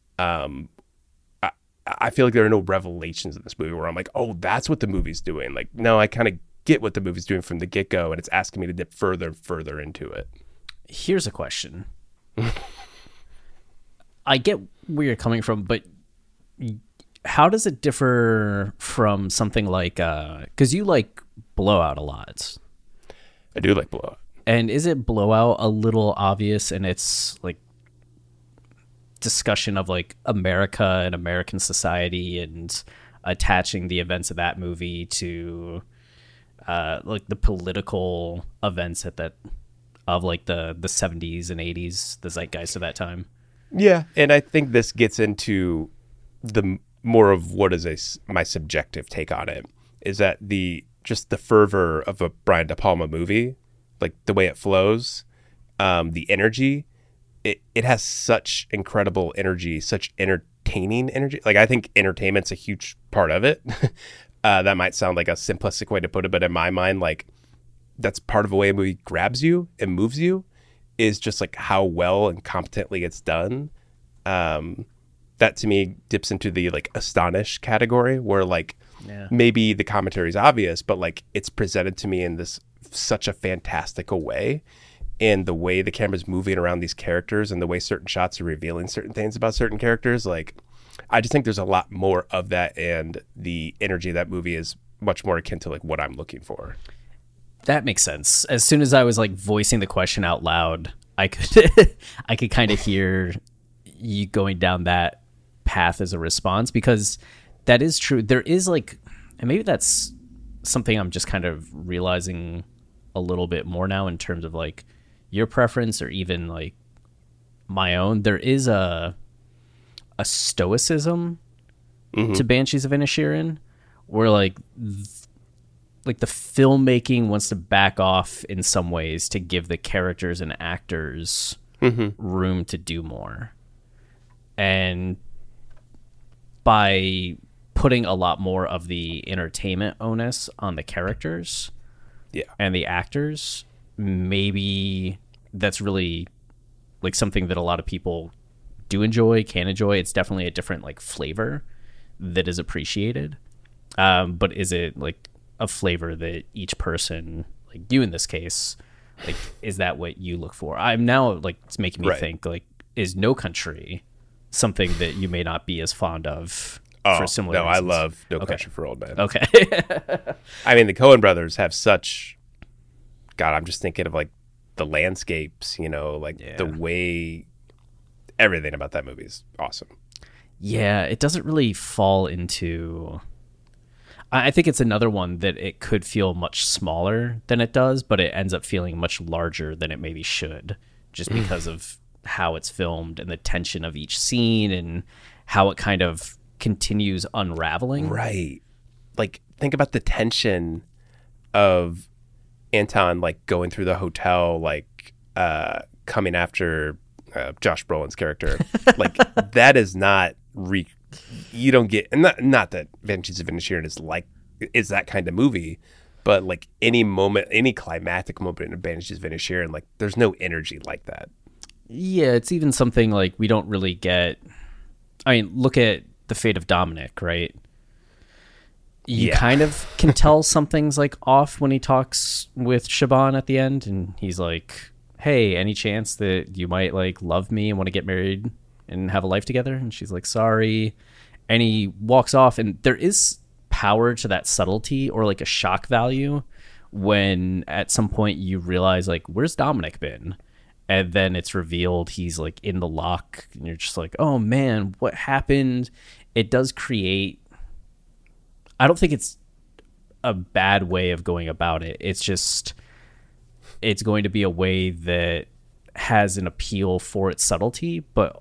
I feel like there are no revelations in this movie where I'm like, oh, that's what the movie's doing. Like, no, I kind of get what the movie's doing from the get-go, and it's asking me to dip further and further into it. Here's a question. I get where you're coming from, but how does it differ from something like, because you like Blowout a lot. I do like Blowout. And is it Blowout a little obvious in its like discussion of like America and American society and attaching the events of that movie to like the political events of like the 70s and 80s, the zeitgeist of that time? Yeah, and I think this gets into the more of what is my subjective take on it, is that the fervor of a Brian De Palma movie, like the way it flows, the energy, it has such incredible energy, such entertaining energy. Like I think entertainment's a huge part of it. That might sound like a simplistic way to put it, but in my mind, like that's part of the way a movie grabs you and moves you, is just like how well and competently it's done. That to me dips into the like astonish category, where like maybe the commentary is obvious, but like it's presented to me in this such a fantastical way, and the way the camera's moving around these characters and the way certain shots are revealing certain things about certain characters. Like I just think there's a lot more of that, and the energy of that movie is much more akin to like what I'm looking for. That makes sense. As soon as I was like voicing the question out loud, I could kind of hear you going down that path as a response, because that is true. There is like, and maybe that's something I'm just kind of realizing a little bit more now in terms of like your preference or even like my own. There is a stoicism to Banshees of Inisherin, where like the filmmaking wants to back off in some ways to give the characters and actors room to do more. And by putting a lot more of the entertainment onus on the characters, and the actors, maybe that's really like something that a lot of people can enjoy. It's definitely a different like flavor that is appreciated. But is it like a flavor that each person, like you in this case, like, is that what you look for? I'm now like, it's making me think, like, is No Country something that you may not be as fond of for similar reasons? I love No Country for Old Men. Okay. I mean, the Coen brothers have such, God, I'm just thinking of like the landscapes, you know, like the way, everything about that movie is awesome. Yeah, it doesn't really fall into... I think it's another one that it could feel much smaller than it does, but it ends up feeling much larger than it maybe should, just because of how it's filmed and the tension of each scene and how it kind of continues unraveling. Right. Like, think about the tension of Anton, like, going through the hotel, like, coming after Josh Brolin's character. Like, that is not... you don't get, and not that Banshees of Inisherin is that kind of movie, but like any moment, any climactic moment in Banshees of Inisherin, like there's no energy like that. Yeah, it's even something like we don't really get. I mean, look at The Fate of Dominic, right? You kind of can tell something's like off when he talks with Siobhan at the end, and he's like, "Hey, any chance that you might like love me and want to get married and have a life together?" And she's like, "Sorry." And he walks off, and there is power to that subtlety or like a shock value when at some point you realize like, where's Dominic been? And then it's revealed he's like in the lock, and you're just like, oh man, what happened? It does create, I don't think it's a bad way of going about it. It's just, it's going to be a way that has an appeal for its subtlety, but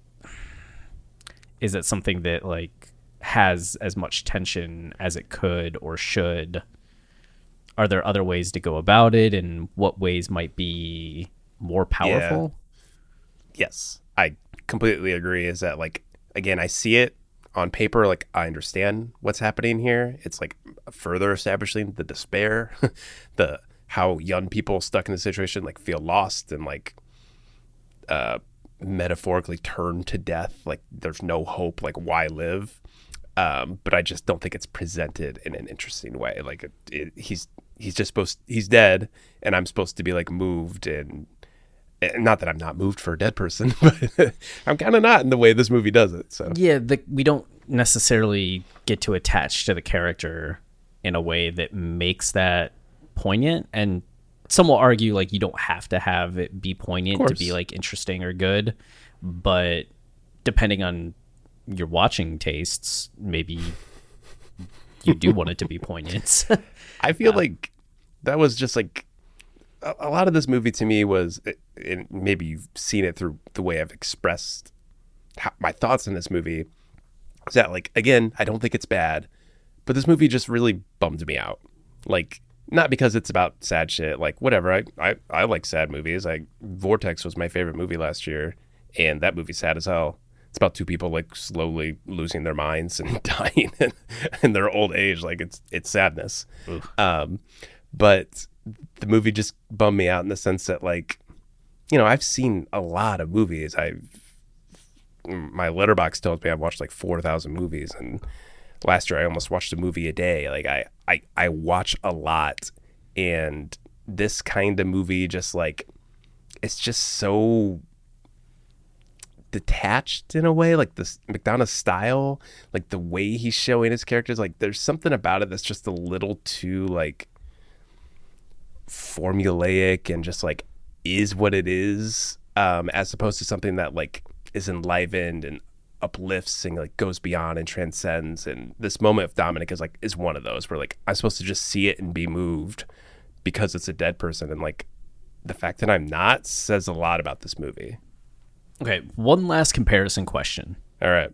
is it something that like has as much tension as it could or should? Are there other ways to go about it, and what ways might be more powerful? Yes, I completely agree. Is that like, again, I see it on paper, like I understand what's happening here. It's like further establishing the despair, how young people stuck in the situation like feel lost and like metaphorically turned to death, like there's no hope, like why live? But I just don't think it's presented in an interesting way. Like he's just he's dead, and I'm supposed to be like moved, and not that I'm not moved for a dead person, but I'm kind of not in the way this movie does it. So yeah, we don't necessarily get to attach to the character in a way that makes that poignant, and some will argue like you don't have to have it be poignant to be like interesting or good, but depending on your watching tastes, maybe you do want it to be poignant. I feel like that was just like a lot of this movie to me was, and maybe you've seen it through the way I've expressed my thoughts on this movie, is that like, again, I don't think it's bad, but this movie just really bummed me out. Like, not because it's about sad shit, like whatever. I like sad movies. Vortex was my favorite movie last year, and that movie's sad as hell. It's about two people like slowly losing their minds and dying in their old age. Like it's sadness. But the movie just bummed me out in the sense that, like, you know, I've seen a lot of movies. My Letterboxd tells me I've watched like 4,000 movies, and last year I almost watched a movie a day. Like I watch a lot, and this kind of movie just like, it's just so detached in a way, like this McDonagh style, like the way he's showing his characters, like there's something about it that's just a little too like formulaic and just like is what it is, as opposed to something that like is enlivened and uplifts and like goes beyond and transcends. And this moment of Dominic is one of those where like I'm supposed to just see it and be moved because it's a dead person, and like the fact that I'm not says a lot about this movie. Okay, one last comparison question. All right.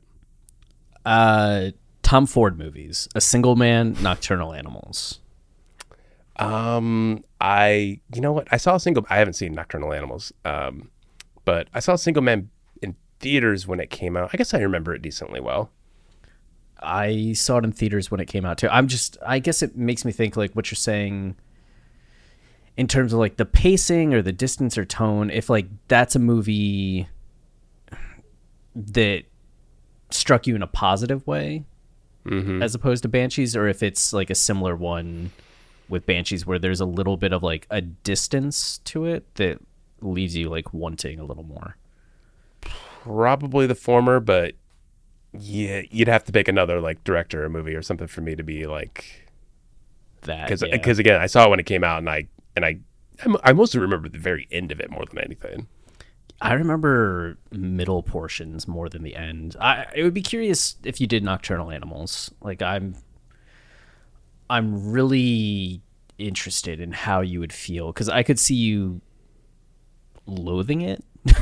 Tom Ford movies: A Single Man, Nocturnal Animals. You know what? I haven't seen Nocturnal Animals, but I saw Single Man in theaters when it came out. I guess I remember it decently well. I saw it in theaters when it came out too. I guess it makes me think like what you're saying. in terms of like the pacing or the distance or tone, if like that's a movie that struck you in a positive way as opposed to Banshees, or if it's like a similar one with Banshees where there's a little bit of like a distance to it that leaves you like wanting a little more. Probably the former, but yeah, you'd have to pick another like director or movie or something for me to be like that. Because again, I saw it when it came out, and I mostly remember the very end of it more than anything. I remember middle portions more than the end. It would be curious if you did Nocturnal Animals. Like I'm really interested in how you would feel, because I could see you loathing it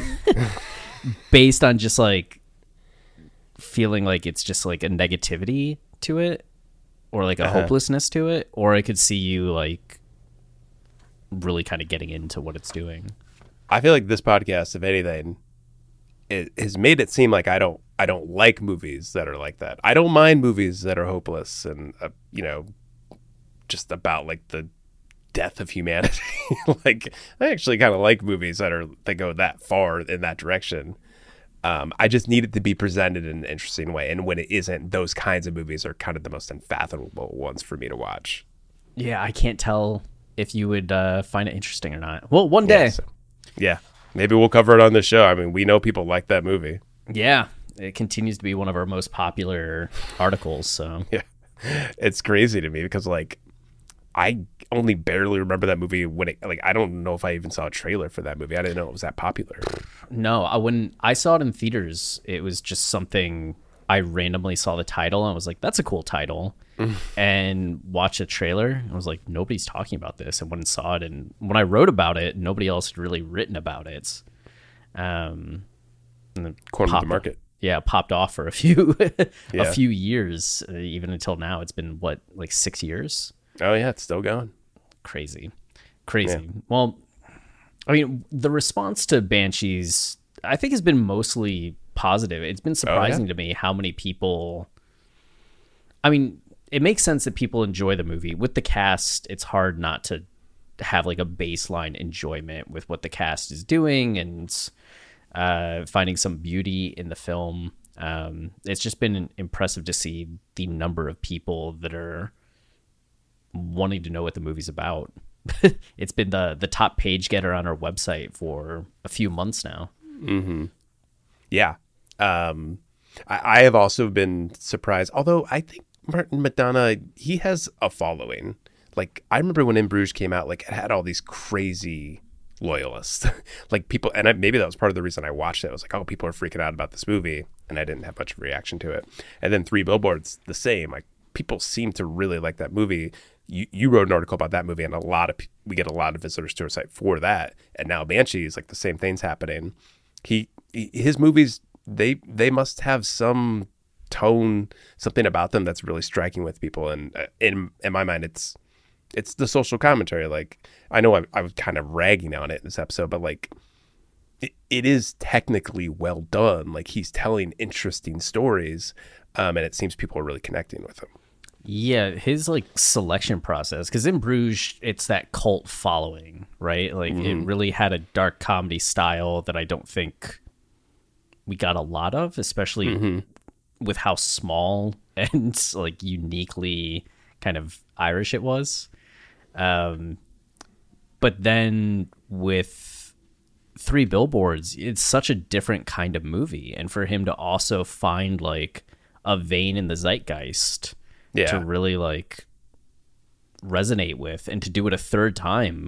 based on just like feeling like it's just like a negativity to it, or like a hopelessness to it, or I could see you like really kind of getting into what it's doing. I feel like this podcast, if anything, it has made it seem like I don't like movies that are like that. I don't mind movies that are hopeless and just about like the death of humanity. Like, I actually kind of like movies that go that far in that direction. I just need it to be presented in an interesting way, and when it isn't, those kinds of movies are kind of the most unfathomable ones for me to watch. Yeah, I can't tell if you would find it interesting or not. Well, one day. Yeah, maybe we'll cover it on this show. I mean, we know people like that movie. Yeah, it continues to be one of our most popular articles. So yeah, it's crazy to me because like I only barely remember that movie when it, like, I don't know if I even saw a trailer for that movie. I didn't know it was that popular. No, when I saw it in theaters, it was just something I randomly saw the title and I was like, that's a cool title. And watched a trailer and I was like, nobody's talking about this. And went and saw it, and when I wrote about it, nobody else had really written about it. And then cornered the market. Yeah, popped off for a few a few years, even until now. It's been what, like 6 years? Oh yeah, it's still going. Crazy. Yeah. Well, I mean, the response to Banshees, I think, has been mostly positive. It's been surprising to me how many people. I mean, it makes sense that people enjoy the movie. With the cast, it's hard not to have like a baseline enjoyment with what the cast is doing and finding some beauty in the film. It's just been impressive to see the number of people that are wanting to know what the movie's about. It's been the top page getter on our website for a few months now. Mm-hmm. Yeah. I have also been surprised, although I think Martin McDonagh, he has a following. Like, I remember when In Bruges came out, like, it had all these crazy loyalists. Like, people, and maybe that was part of the reason I watched it. I was like, oh, people are freaking out about this movie, and I didn't have much of a reaction to it. And then Three Billboards, the same. Like, people seem to really like that movie. You wrote an article about that movie, and we get a lot of visitors to our site for that. And now Banshees, like, the same thing's happening. His movies, they must have some tone, something about them that's really striking with people. And in my mind, it's the social commentary. Like, I know I was kind of ragging on it in this episode, but like it is technically well done. Like, he's telling interesting stories, and it seems people are really connecting with him. Yeah, his like selection process, because In Bruges, it's that cult following, right? Like, it really had a dark comedy style that I don't think we got a lot of, especially with how small and like uniquely kind of Irish it was. But then with Three Billboards, it's such a different kind of movie, and for him to also find like a vein in the zeitgeist to really like resonate with, and to do it a third time.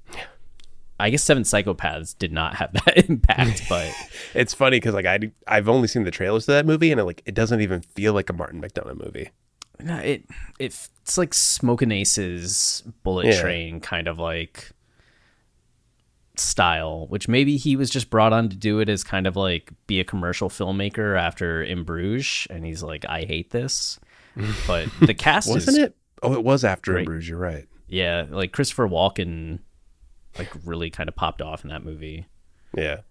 I guess Seven Psychopaths did not have that impact, but it's funny because like I've only seen the trailers to that movie, and it doesn't even feel like a Martin McDonagh movie. No, it's like Smokin' Ace's Bullet Train kind of like style, which maybe he was just brought on to do it as kind of like be a commercial filmmaker after In Bruges, and he's like, I hate this. But the cast wasn't is it? Oh, it was after great. In Bruges. You're right. Yeah, like Christopher Walken, like really kind of popped off in that movie. Yeah.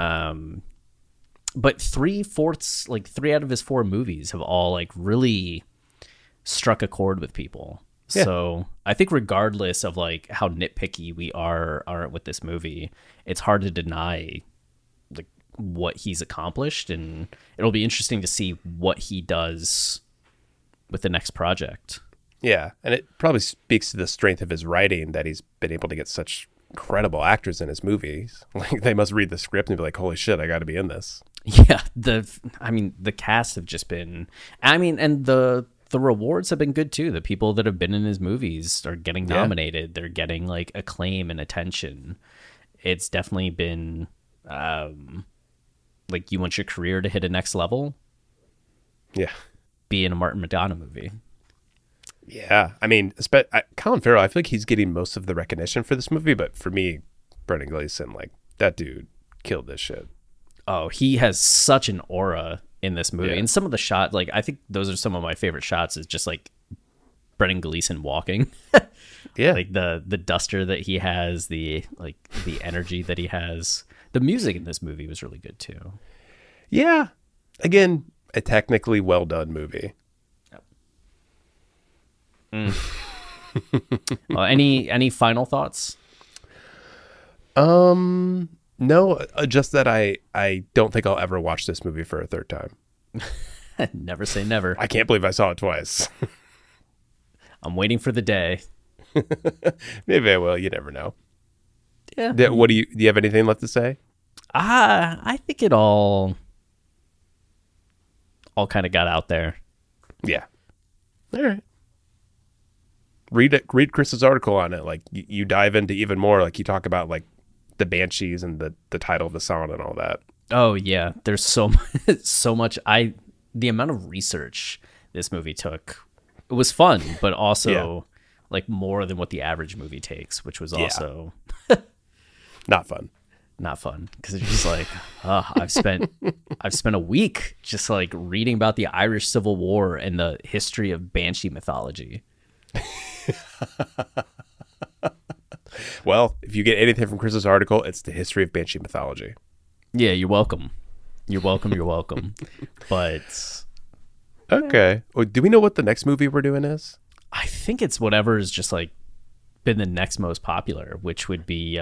But 3/4, like 3 out of his 4 movies have all like really struck a chord with people. So I think regardless of like how nitpicky we are with this movie, it's hard to deny like what he's accomplished, and it'll be interesting to see what he does with the next project. Yeah, and it probably speaks to the strength of his writing that he's been able to get such incredible actors in his movies. Like they must read the script and be like, "Holy shit, I got to be in this." Yeah, the cast have just been, and the rewards have been good too. The people that have been in his movies are getting nominated. They're getting like acclaim and attention. It's definitely been like you want your career to hit a next level. Yeah, be in a Martin McDonagh movie. Yeah, I mean, Colin Farrell, I feel like he's getting most of the recognition for this movie, but for me, Brendan Gleeson, like, that dude killed this shit. Oh, he has such an aura in this movie. And some of the shots, like, I think those are some of my favorite shots, is just, like, Brendan Gleeson walking. Yeah. Like, the duster that he has, the energy that he has. The music in this movie was really good, too. Yeah. Again, a technically well-done movie. Well, any final thoughts? No, just that I don't think I'll ever watch this movie for a third time. Never say never. I can't believe I saw it twice. I'm waiting for the day. Maybe I will. You never know. Yeah. Do you have anything left to say? I think it all kind of got out there. Yeah. All right. Read Chris's article on it. Like you dive into even more. Like you talk about like the Banshees and the title of the song and all that. Oh yeah, there's so much. The amount of research this movie took. It was fun, but also like more than what the average movie takes, which was also not fun. Not fun because it's just like I've spent a week just like reading about the Irish Civil War and the history of Banshee mythology. Well, if you get anything from Chris's article, it's the history of Banshee mythology. Yeah, you're welcome. You're welcome. But okay. Well, do we know what the next movie we're doing is? I think it's whatever is just like been the next most popular, which would be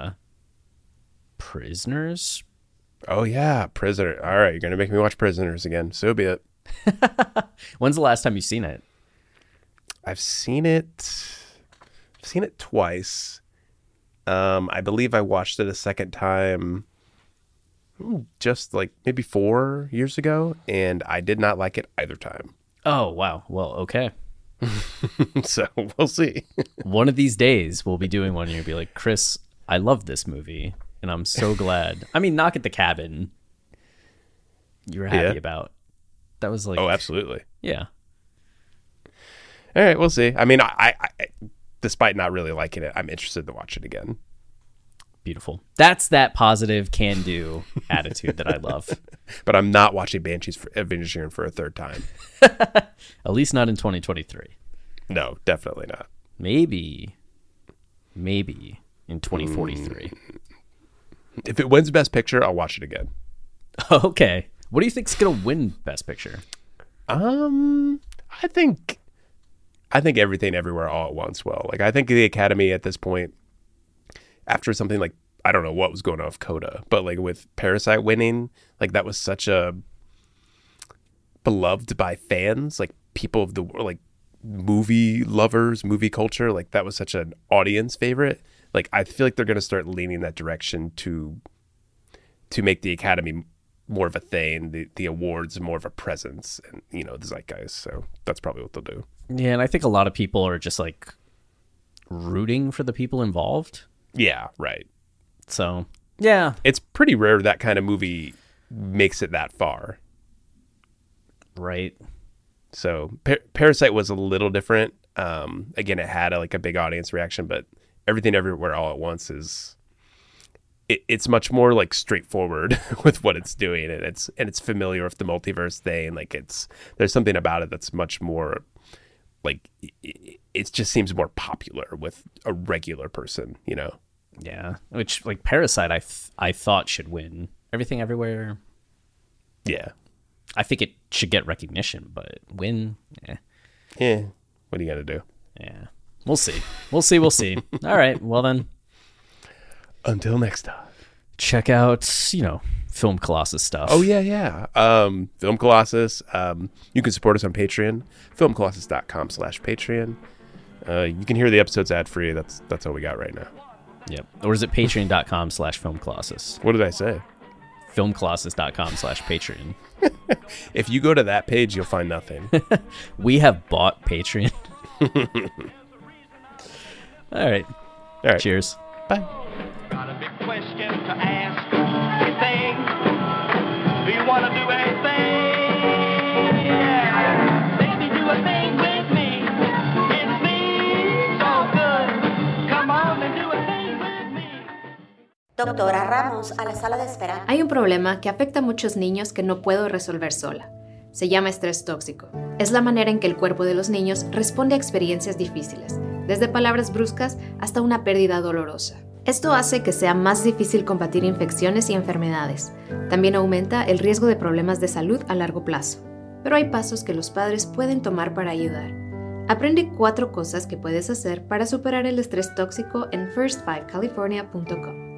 Prisoners. Oh yeah, Prisoner. All right, you're gonna make me watch Prisoners again. So be it. When's the last time you've seen it? I've seen it twice. I believe I watched it a second time just like maybe 4 years ago, and I did not like it either time. Oh, wow. Well, okay. So we'll see. One of these days we'll be doing one and you'll be like, Chris, I love this movie and I'm so glad. I mean, Knock at the Cabin, you were happy about. That was like... Oh, absolutely. Yeah. All right, we'll see. I mean, I despite not really liking it, I'm interested to watch it again. Beautiful. That's that positive can-do attitude that I love. But I'm not watching Banshees of Inisherin for a third time. At least not in 2023. No, definitely not. Maybe in 2043. If it wins Best Picture, I'll watch it again. Okay. What do you think's going to win Best Picture? I think Everything Everywhere All at Once will. Like, I think the Academy at this point, after something like, I don't know what was going on with Coda, but like with Parasite winning, like that was such a beloved by fans, like people of the world, like movie lovers, movie culture, like that was such an audience favorite. Like I feel like they're going to start leaning that direction to make the Academy more of a thing, the awards more of a presence, and the zeitgeist. So that's probably what they'll do. Yeah, and I think a lot of people are just like rooting for the people involved. Yeah, right. So, yeah. It's pretty rare that kind of movie makes it that far. Right. So, Parasite was a little different. Again, it had a big audience reaction, but Everything Everywhere All at Once is... It's much more like straightforward with what it's doing, and it's familiar with the multiverse thing. Like there's something about it that's much more like it just seems more popular with a regular person, Yeah, which like Parasite, I thought should win Everything Everywhere. Yeah, I think it should get recognition, but win. Yeah. What are you gonna do? Yeah. We'll see. We'll see. All right. Well, then. Until next time. Check out, Film Colossus stuff. Oh, yeah. Film Colossus. You can support us on Patreon. filmcolossus.com/Patreon. You can hear the episodes ad-free. That's all we got right now. Yep. Or is it patreon.com/filmcolossus? What did I say? filmcolossus.com/Patreon. If you go to that page, you'll find nothing. We have bought Patreon. All right. Cheers. Bye. Got a big question to ask. Anything? Do you want to do anything? Yeah. Baby, do a thing with me. It's me so good. Come on and do a thing with me. Doctora Ramos, a la sala de espera. Hay un problema que afecta a muchos niños que no puedo resolver sola. Se llama estrés tóxico. Es la manera en que el cuerpo de los niños responde a experiencias difíciles, desde palabras bruscas hasta una pérdida dolorosa. Esto hace que sea más difícil combatir infecciones y enfermedades. También aumenta el riesgo de problemas de salud a largo plazo. Pero hay pasos que los padres pueden tomar para ayudar. Aprende 4 cosas que puedes hacer para superar el estrés tóxico en first5california.com.